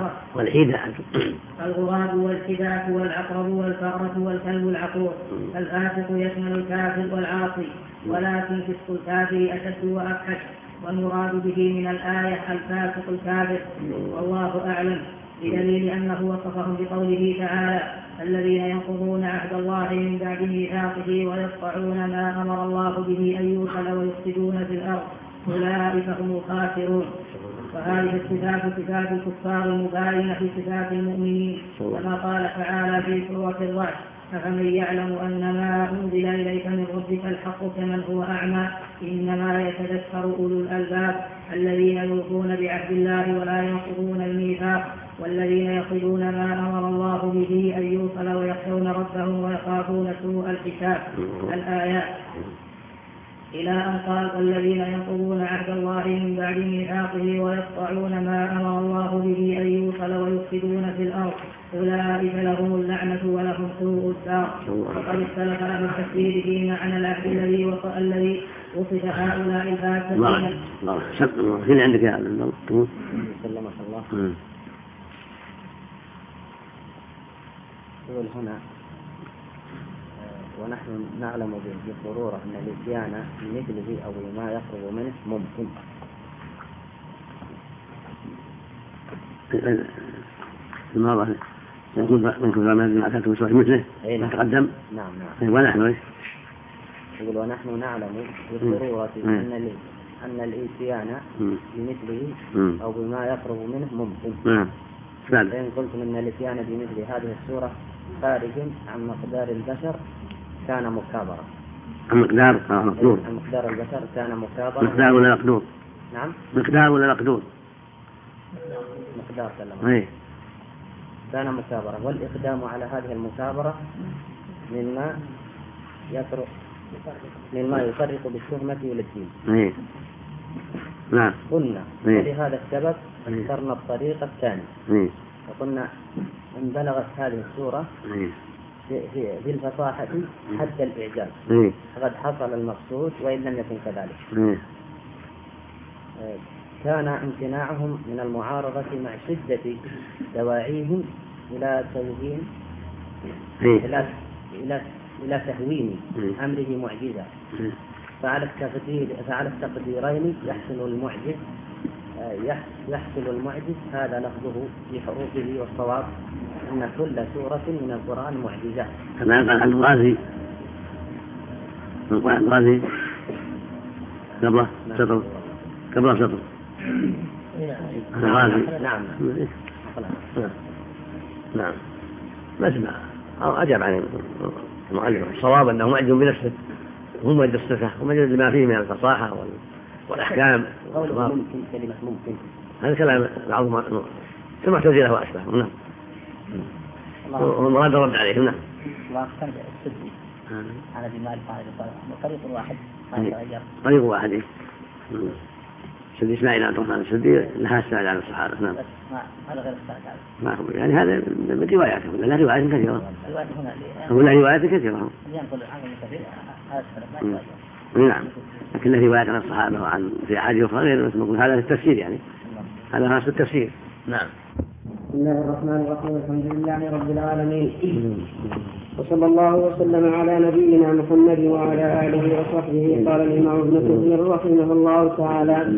والفأرة والكلب العقور. الفاسق يشمل الكافر والعاصي، ولكن فسق الكافر أشد وأفحش، والمراد به من الآية الفاسق الكافر، والله أعلم، بدليل أنه وصفهم بقوله تعالى الذين ينقضون عهد الله من بعد ميثاقه ويقطعون ما أمر الله به أن يوصل ويفسدون في الأرض أولئك هم الخاسرون. وهذه الصفات صفات الكفار المباينة في صفات المؤمنين، كما قال تعالى في سورة الرعد: أفمن يعلم أن ما أنزل إليك من ربك الحق كمن هو أعمى إنما يتذكر أولو الألباب الذين يوفون بعهد الله ولا ينقضون الميثاق والذين يصلون ما أمر الله به أن يوصل ويخشون ربهم ويخافون سوء الحساب. الآيات إلى أن قال والذين ينقضون عهد الله من بعد ميثاقه ويقطعون ما أمر الله به أن يوصل ويفسدون في الأرض أولئك لهم اللعنة ولهم سوء الدار. وقد اختلف أهل التفسير في معنى العهد الذي وصف هؤلاء الفاسقين. فين عندك يا الله؟ سلمك الله. يقول هنا ونحن نعلم بالضرورة أن الإتيان بمثله أو ما يقرب منه ممكن. المرة يقول منكم زمان ما أكلتم سوى مثله ما تقدم. نعم. ونحن إيش؟ يقول ونحن نعلم بالضرورة أن الإتيان بمثله أو بما يقرب منه ممكن. نعم. فإن قلتم أن الإتيان بمثل هذه السورة خارج عن مقدار البشر كان مكابرة. مقدار البشر كان مكابرة. مقدار ولا مقدور؟ نعم. مقدار ولا مقدور؟ مقدار كلام. كان مكابرة، والإقدام على هذه المكابرة مما يفرق بالتهمة والدين. نعم. قلنا ولهذا السبب اخترنا الطريق الثاني. وقلنا إن بلغت هذه السورة في الفصاحة حتى الإعجاز فقد حصل المقصود وإن لم يكن كذلك. كان امتناعهم من المعارضة مع شدة دواعيهم إلى توهين إلى إلى تهوين أمره معجزة، فعلى التقديرين يحصل المعجز هذا لفظه بحروفه، والصواب أن كل سورة من القرآن معجزة. كما قال عن الغازي قبل سطر الغازي. نعم ما اسمع أو أجاب عن المؤلف. الصواب أنه معجز بنفسه، هو معجز الصفة ومعجز لما فيه من الفصاحة والأحكام. ممكن كلمة ممكن هذا كلام بعضهم ثم اعتزله وأشبه. نعم والمراد رد عليه. نعم الله كان السدي على بمال قاعدة طريق واحد طريق واحد سيد إسماعيل عبد الرحمن السدي لها السائل عن الصحابة. نعم هذا غير السائل ما يعني هذا من رواياته ولا لا روايات كثيرة ولا روايات كثيرة. نعم لكن له روايات عن الصحابة وعن في أحاديث أخرى غير مثل هذا التفسير، يعني هذا خاص التفسير. نعم. بسم الله الرحمن الرحيم. الحمد لله رب العالمين، وصلى الله وسلم على نبينا محمد وعلى آله وصحبه. قال الإمام ابن كثير رحمه الله تعالى: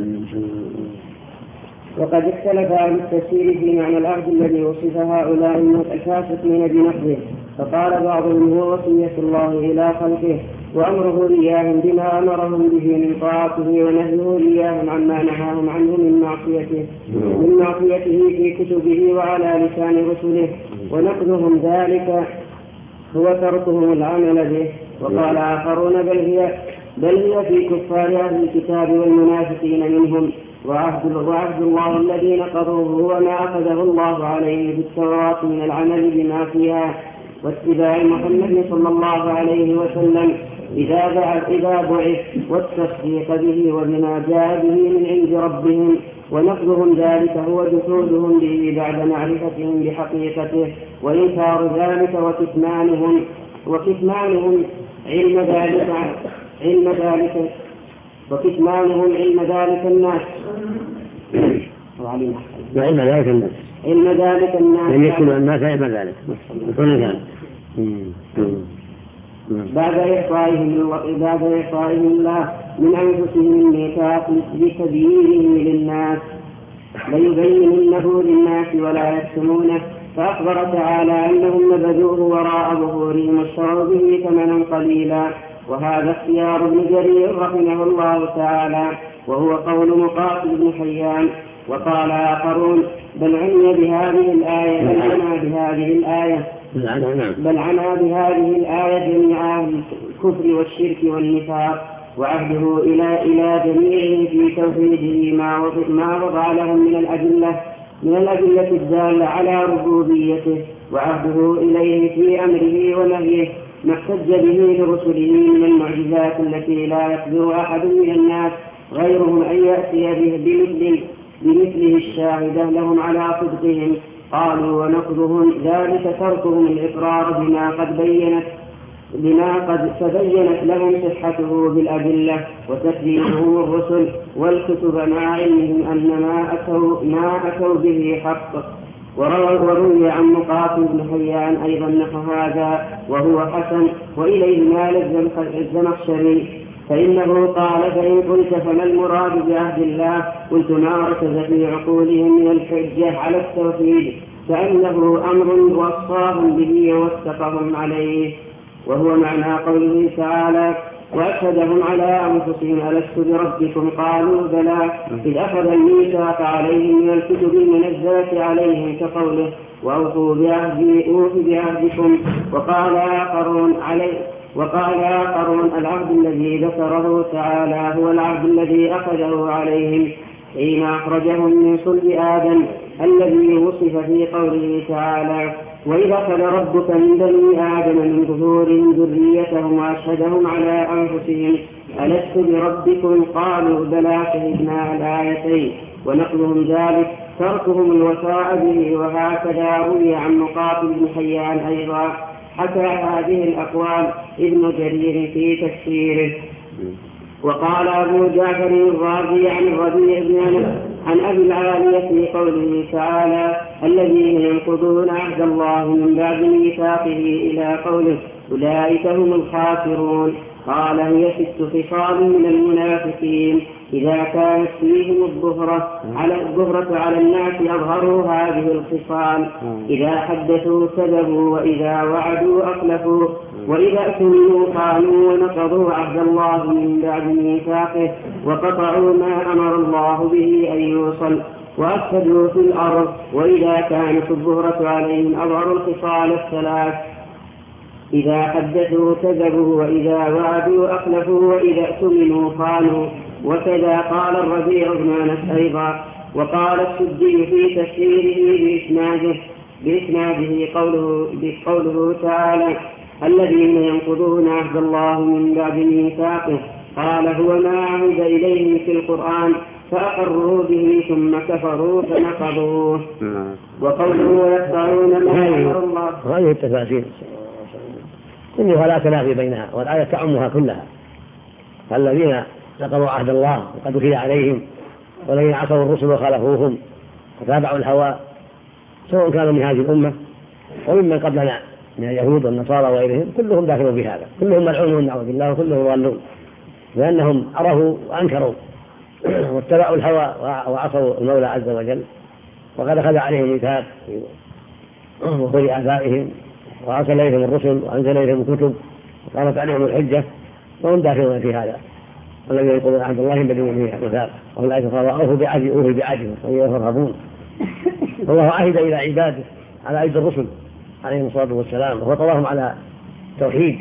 وقد اختلف أهل التفسير في معنى العهد الذي وصف هؤلاء الفاسقين بنقضه، فقال بعضهم هو وصية الله إلى خلقه وأمره إياهم بما أمرهم به من طاعته ونهيه إياهم عما نهاهم عنه من معصيته في كتبه وعلى لسان رسله، ونقضهم ذلك هو تركهم العمل به. وقال آخرون بل هي في كفار أهل الكتاب والمنافقين منهم، وعهد الله الذي نقضوه هو ما أخذه الله عليه في التوراة من العمل بما فيها واتباع محمد صلى الله عليه وسلم إذا بعث والتصديق به وبما جاء به من عند ربهم. ونقضهم ذلك هو جحودهم به بعد معرفتهم بحقيقته وإنكار ذلك وكتمانهم علم ذلك الناس لم يكن الناس علم ذلك بعد إعطائهم الله من أنفسهم الميثاق بتبيينه للناس ليبيننه للناس ولا يكتمونه. فأخبر تعالى أنهم نبذوه وراء ظهورهم واشتروا به ثمنا قليلا، وهذا اختيار ابن جرير رحمه الله تعالى، وهو قول مقاتل بن حيان. وقال آخرون بل عنا بهذه الآية جميع الكفر والشرك والنفاق، وعهده إلى جميعهم في توحيده ما وضع لهم من الأدلة الدالة على ربوبيته، وعهده إليه في أمره ونهيه ما احتج به لرسله من المعجزات التي لا يقدر أحد من الناس غيرهم أن يأتي بمثله الشاهدة لهم على صدقهم. قالوا ونقضهم ذلك تركهم الإقرار بما قد تبينت لهم صحته بالأدلة وتكذيبهم الرسل والكتب مع علمهم أن ما أتوا به حق. وروي عن مقاتل بن حيان أيضا نحو هذا وهو حسن، وإليه مال الزمخشري، فإنه قال فإن قلت فما المراد بعهد الله؟ قلت ما ركز في عقولهم من الحجة على التوحيد، فإنه أمر وصاهم به ووثقهم عليه، وهو معنى قوله تعالى وأشهدهم على أنفسهم ألست بربكم؟ قالوا بلى، إذ أخذ الميثاق عليهم من الكتب المنزلة عليهم كقوله وأوفوا بعهدي أوف بعهدكم. وقال آخرون العهد الذي ذكره تعالى هو العهد الذي أخذه عليهم حين أخرجهم من صلب آدم الذي وصف في قوله تعالى وإذا أخذ ربك من بني آدم من ظهورهم ذريتهم وأشهدهم على أنفسهم ألست بربكم؟ قالوا بلى شهدنا الآيتين. ونقلهم ذلك تركهم الوفاء به. وهكذا روي عن مقاتل بن حيان أيضا حكى هذه الأقوال ابن جرير في تفسيره. وقال أبو جعفر الرازي عن الربيع بن أنس عن أبي العالية في قوله تعالى الذين ينقضون عهد الله من بعد ميثاقه إلى قوله أولئك هم الخاسرون. قال هي 6 خصال من المنافقين إذا كانت فيهم الظهرة على الناس أظهروا هذه الخصال: إذا حدثوا كذبوا، وإذا وعدوا أخلفوا، وإذا أتمنوا خانوا، ونقضوا عهد الله من بعد ميثاقه، وقطعوا ما أمر الله به أن يوصل، وأفسدوا في الأرض. وإذا كانت الظهرة عليهم أظهروا الخصال الثلاث: إذا حدثوا كذبوا، وإذا وعدوا أخلفوا، وإذا اؤتمنوا خانوا. وكذا قال الربيع بن أنس أيضا. وقال السدي في تفسيره بإسناده قوله تعالى: الذين ينقضون عهد الله من بعد ميثاقه، قال هو ما عهد إليهم في القرآن فأقروا به ثم كفروا فنقضوه. وقوله ويقطعون ما أمر الله. هذه التفاسير كلها لا تنافي بينها، والآية تعمها كلها. الذين نقضوا عهد الله وقد أخذ عليهم، والذين عصوا الرسل وخالفوهم وتابعوا الهوى، سواء كانوا من هذه الأمة وممن قبلنا من اليهود والنصارى وغيرهم، كلهم داخلون في هذا، كلهم ملعونون نعوذ بالله، وكلهم ضالون، لأنهم عرفوا وأنكروا واتبعوا الهوى وعصوا المولى عز وجل، وقد أخذ عليهم ميثاق وقول آبائهم، وأرسل إليهم الرسل وأنزل إليهم الكتب وقامت عليهم الحجة، وهم داخلون في هذا. الذين يقولون عهد الله بدون ميثاق، أولئك أوفوا بعهدهم ويرهبون. والله عهد إلى عباده على أيدي الرسل عليهم الصلاة والسلام، وفطرهم على توحيد،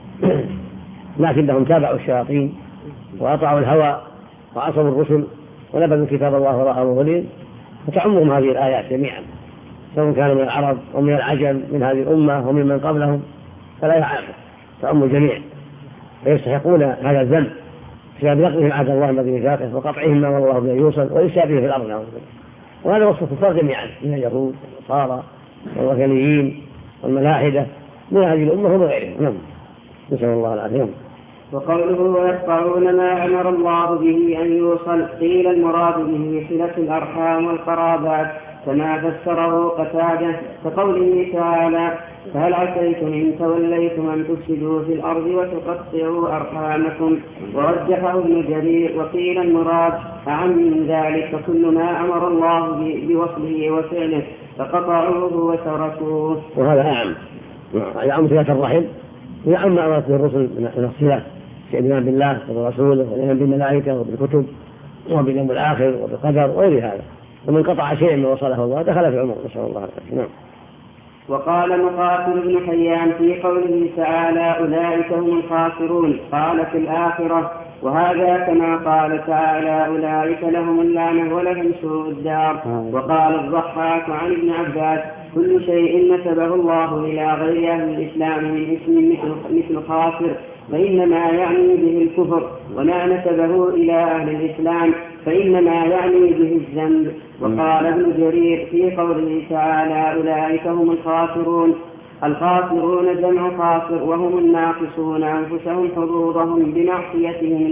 لكنهم تابعوا الشياطين وأطاعوا الهوى وعصوا الرسل ونبذوا كتاب الله وراء ظهورهم. فتعمهم هذه الآيات جميعا، سواء كانوا من العرب ومن العجم من هذه الأمة ومن من قبلهم، فلا يعرف تعم الجميع، فيستحقون هذا الذنب بسبب نقضهم عهد الله الذي ميثاقه وقطعهم ما امر الله به يوصل وإفساده في الأرض. وهذا وصف الكفار جميعا من اليهود والنصارى والوثنيين والملاحدة من هذه الأمة ومن غيرهم. نسأل الله العافية. وقوله ويقطعون ما أمر الله به أن يوصل، قيل المراد به صلة الأرحام والقرابات كما فسره قتادة كقوله تعالى: فهل عسيتم إن توليتم أن تفسدوا في الأرض وتقطعوا أرحامكم. ورجحه ابن جرير. وقيل المراد أعم من ذلك كل ما أمر الله بوصله وفعله فقطعوه وتركوه. وهذا أعم صلة الرحم، وأعم ما أمرت الرسل من الصلة كالإيمان بالله وبرسوله والإيمان بالملائكة وبالكتب وباليوم الآخر وبالقدر وغير هذا. ومن قطع شيء من وصله الله دخل في العمر. نسأل الله العافية. نعم. وقال مقاتل بن حيان في قوله تعالى: أولئك هم الخاسرون، قال في الآخرة: وهذا كما قال تعالى: أولئك لهم اللعنة ولهم سوء الدار. وقال الضحاك عن ابن عباس: كل شيء نسبه الله إلى غير أهل الإسلام من اسم مثل خاسر فإنما يعني به الكفر، وما نسبه إلى أهل الإسلام فإنما يعني به الذنب. وقال ابن جرير في قوله تعالى: أولئك هم الخاسرون، الخاسرون جمع خاسر، وهم الناقصون أنفسهم حظوظهم بمعصيتهم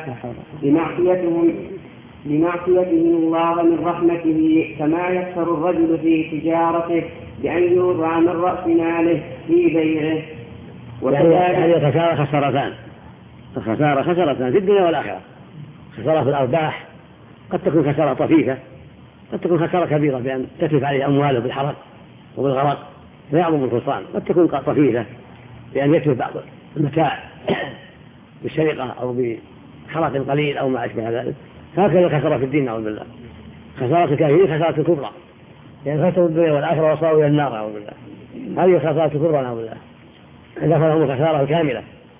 الله من رحمته، كما يكثر الرجل في تجارته بأن يوضع من رأس ماله في بيعه. يعني الخسارة خسارتان في الدنيا والآخرة. خسارة في الأرباح قد تكون خسارة طفيفة، قد تكون خسارة كبيرة بأن تتلف عليه أمواله بالحرق وبالغرق فيعظم الخسران، قد تكون طفيفة بأن يتلف بعض المتاع بالسرقة أو بحرق قليل أو ما أشبه ذلك. هكذا الخسارة في الدين نعوذ بالله. خسارة الكافرين خسارة كبرى، يعني خسروا الدنيا والآخرة وصاروا إلى النار نعوذ بالله. هذه خسارة كبرى نعوذ بالله، إذا فلهم الخسارة الكاملة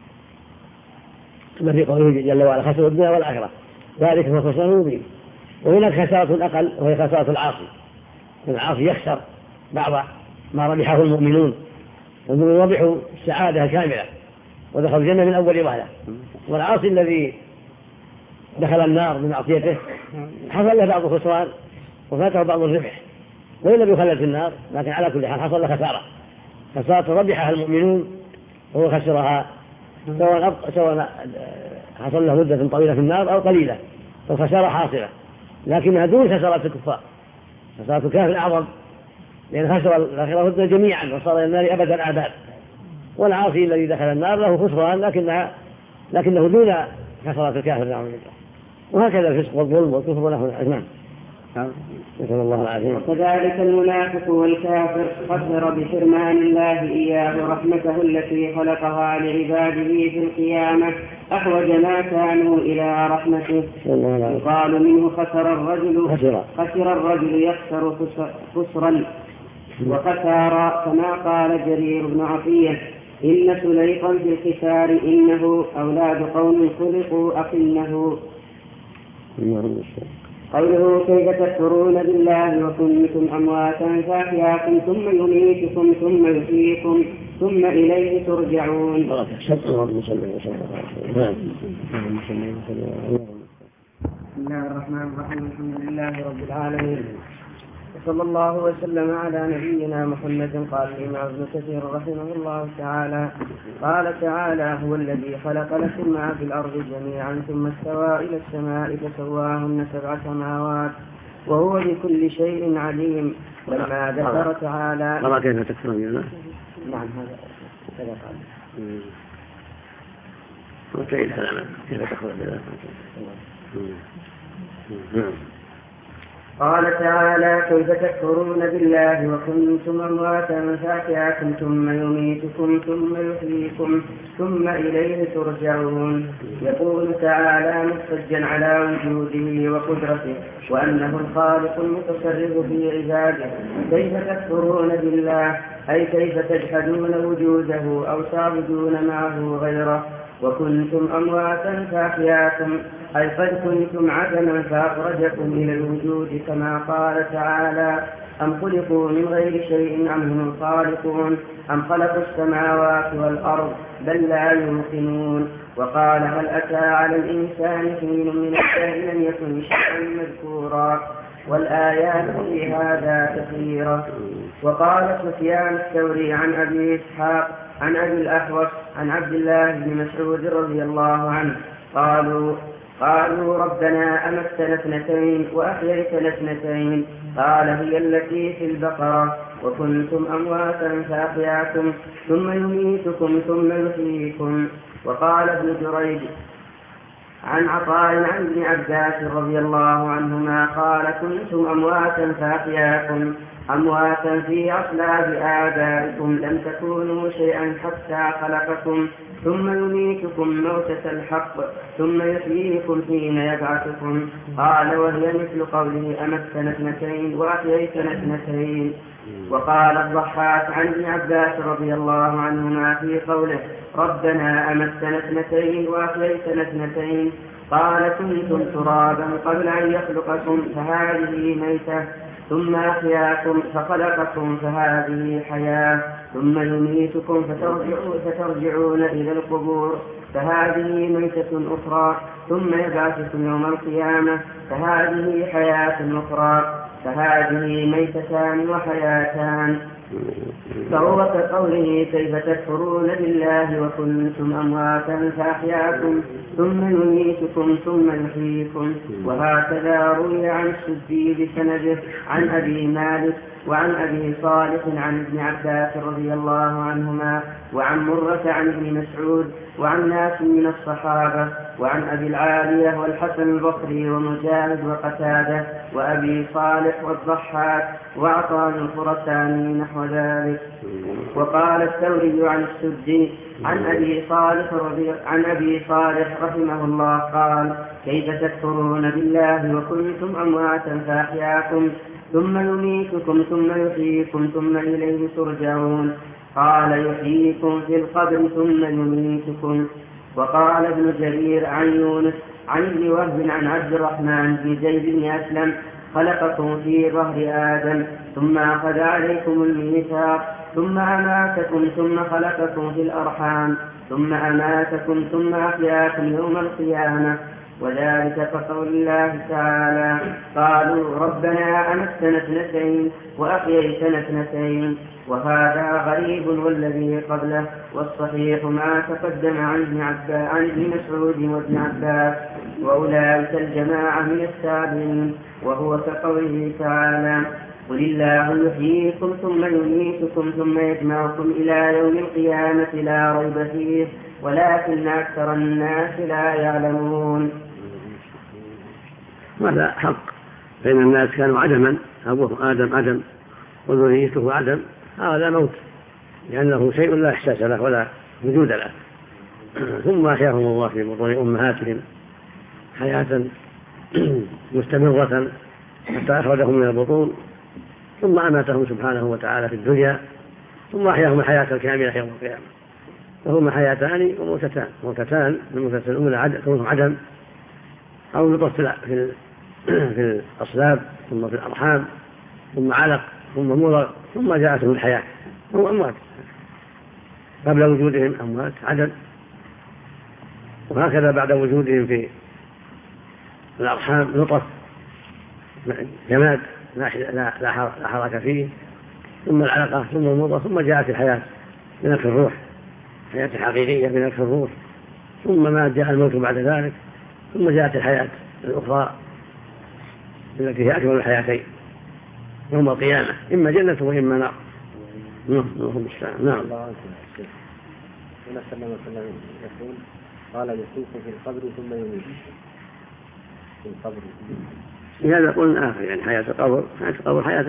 كما في قوله جل وعلا: خسروا الدنيا والآخرة ذلك هو الخسران المبين. وهناك خسارة أقل وهي خسارة العاصي. العاصي يخسر بعض ما ربحه المؤمنون، والمؤمنون ربحوا السعادة كاملة ودخلوا الجنة من أول وهلة، والعاصي الذي دخل النار بمعصيته حصل له بعض الخسران وفاته بعض الربح، وإن لم يخلد في النار، لكن على كل حال حصل له خسارة ربحها المؤمنون وهو خسرها، سواء حصل له مدة طويلة في النار أو قليلة، فالخسارة حاصلة، لكنها دون خسارة الكفار. خسارة الكافر أعظم، لأن خسر الآخرة والدنيا جميعا وصار إلى النار أبدا الآباد، والعاصي الذي دخل النار له خسران لكنه دون كفرة الكافر نعوذ بالله. وهكذا الفسق والظلم والكفر ونحو ذلك. نسأل الله العافية. وكذلك المنافق والكافر خسر بحرمان الله إياه رحمته التي خلقها لعباده في القيامة أحوج ما كانوا إلى رحمته. يقال منه خسر الرجل يخسر خسرا وخسارا، كما قال جرير بن عطية: إن سليقا في الخسار إنه أولاد قوم خلقوا أقنه. قوله: كيف تكفرون بالله وكنتم أمواتا فأحياكم ثم يميتكم ثم يحييكم ثم إليه ترجعون. بسم الله الرحمن الرحيم. الحمد لله رب العالمين، وصلى الله وسلم على نبينا محمد. قال الإمام ابن كثير رحمه الله تعالى: قال تعالى: هو الذي خلق لكم ما في الأرض جميعا ثم استوى إلى السماء فسواهن 7 سماوات وهو بكل شيء عليم. لما ذكر تعالى ترى كيف تكفرون بالله. نعم هذا قال. وكيف هذا كيف تكفرون بالله. قال تعالى: كيف تكفرون بالله وكنتم أمواتا فأحياكم ثم يميتكم ثم يحييكم ثم إليه ترجعون. يقول تعالى مستجا على وجوده وقدرته وأنه الخالق المتصرف في عباده: كيف تكفرون بالله، أي كيف تجحدون وجوده أو تعبدون معه غيره. وكنتم أمواتا فأحياكم، أي قد كنتم عدما فأخرجكم إلى الوجود، كما قال تعالى: أم خلقوا من غير شيء أم هم الخالقون أم خلقوا السماوات والأرض بل لا يوقنون. وقال: هل أتى على الإنسان حين من الدهر لم يكن شيئا مذكورا. والآيات في هذا كثيرة. وقال سفيان الثوري عن أبي إسحاق عن أبي الأحوص عن عبد الله بن مسعود رضي الله عنه قالوا: ربنا أمتنا 2 وأحييتنا 2. قال: هي التي في البقرة: وكنتم أمواتا فأحياكم ثم يميتكم ثم يحييكم. وقال ابن جريج عن عطاء عن ابن عباس رضي الله عنهما قال: كنتم أمواتا فأحياكم، أمواتا في أصلاب آبائكم لم تكونوا شيئا حتى خلقكم ثم يميتكم موتة الحق ثم يحييكم حين يبعثكم. قال: وهي مثل قوله: أمتنا 2 وأحييتنا 2. وقال الضحاك عن ابن عباس رضي الله عنهما في قوله: ربنا أمتنا 2 وأحييتنا 2. قال: كنتم ترابا قبل أن يخلقكم فهذه ميتة، ثم أحياكم فخلقكم فهذه حياة، ثم يميتكم فترجعون إلى القبور فهذه ميتة أخرى، ثم يبعثكم يوم القيامة فهذه حياة أخرى، فهذه ميتتان وحياتان. فهو كقوله: كيف تكفرون بالله وكنتم أمواتا فأحياكم ثم يميتكم ثم يحييكم. وهكذا روي عن السدي بسنده عن أبي مالك وعن أبي صالح عن ابن عباس رضي الله عنهما وعن مرة عن ابن مسعود وعن ناس من الصحابة وعن أبي العالية والحسن البصري ومجاهد وقتادة وأبي صالح والضحاك وعطاء الخرساني نحو ذلك. وقال الثوري عن السدي عن أبي صالح رحمه الله قال: كيف تكفرون بالله وكنتم أمواتا فأحياكم ثم يميتكم ثم يحييكم ثم إليه ترجعون. قال: يحييكم في القبر ثم يميتكم. وقال ابن جرير عن يونس عن ابن وهب عن عبد الرحمن بن زيد بن أسلم: خلقكم في ظهر آدم ثم أخذ عليكم الميثاق ثم أماتكم ثم خلقكم في الأرحام ثم أماتكم ثم أحياكم يوم القيامة. وذلك كقول الله تعالى: قالوا ربنا أمتنا 2 وأحييتنا 2. وهذا غريب والذي قبله، والصحيح ما تقدم عن ابن مسعود وابن عباس وأولئك الجماعة من التابعين. وهو كقوله تعالى: قل الله يحييكم ثم يميتكم ثم يجمعكم إلى يوم القيامة لا ريب فيه ولكن أكثر الناس لا يعلمون. هذا حق، فإن الناس كانوا عدما، أبوه آدم عدم وذريته عدم، هذا موت، لأنه شيء لا إحساس له ولا وجود له. ثم أحياهم الله في بطون أمهاتهم حياة مستمرة حتى أخرجهم من البطون، ثم أماتهم سبحانه وتعالى في الدنيا، ثم أحياهم الحياة الكاملة يوم القيامة. فهما حياتان وموتتان، موتتان، الموتة الأولى كونهم عدم أو نطفة في الأصلاب، ثم في الأرحام، ثم علق، ثم مضغ، ثم جاءتهم الحياة، هم أموات قبل وجودهم، أموات عدم، وهكذا بعد وجودهم في الأرحام نطف جماد لا حركة فيه، ثم العلقة، ثم المضغة، ثم جاءت الحياة بنفخ الروح، حياة حقيقية بنفخ الروح، ثم ما جاء الموت بعد ذلك، ثم جاءت الحياة الأخرى التي هي أكبر الحياتين يوم القيامة، إما جنة وإما نار. نعم. يقول قال يسوق في القبر ثم يميت في القبر، هذا قلنا آخر، يعني حياة القبر حياة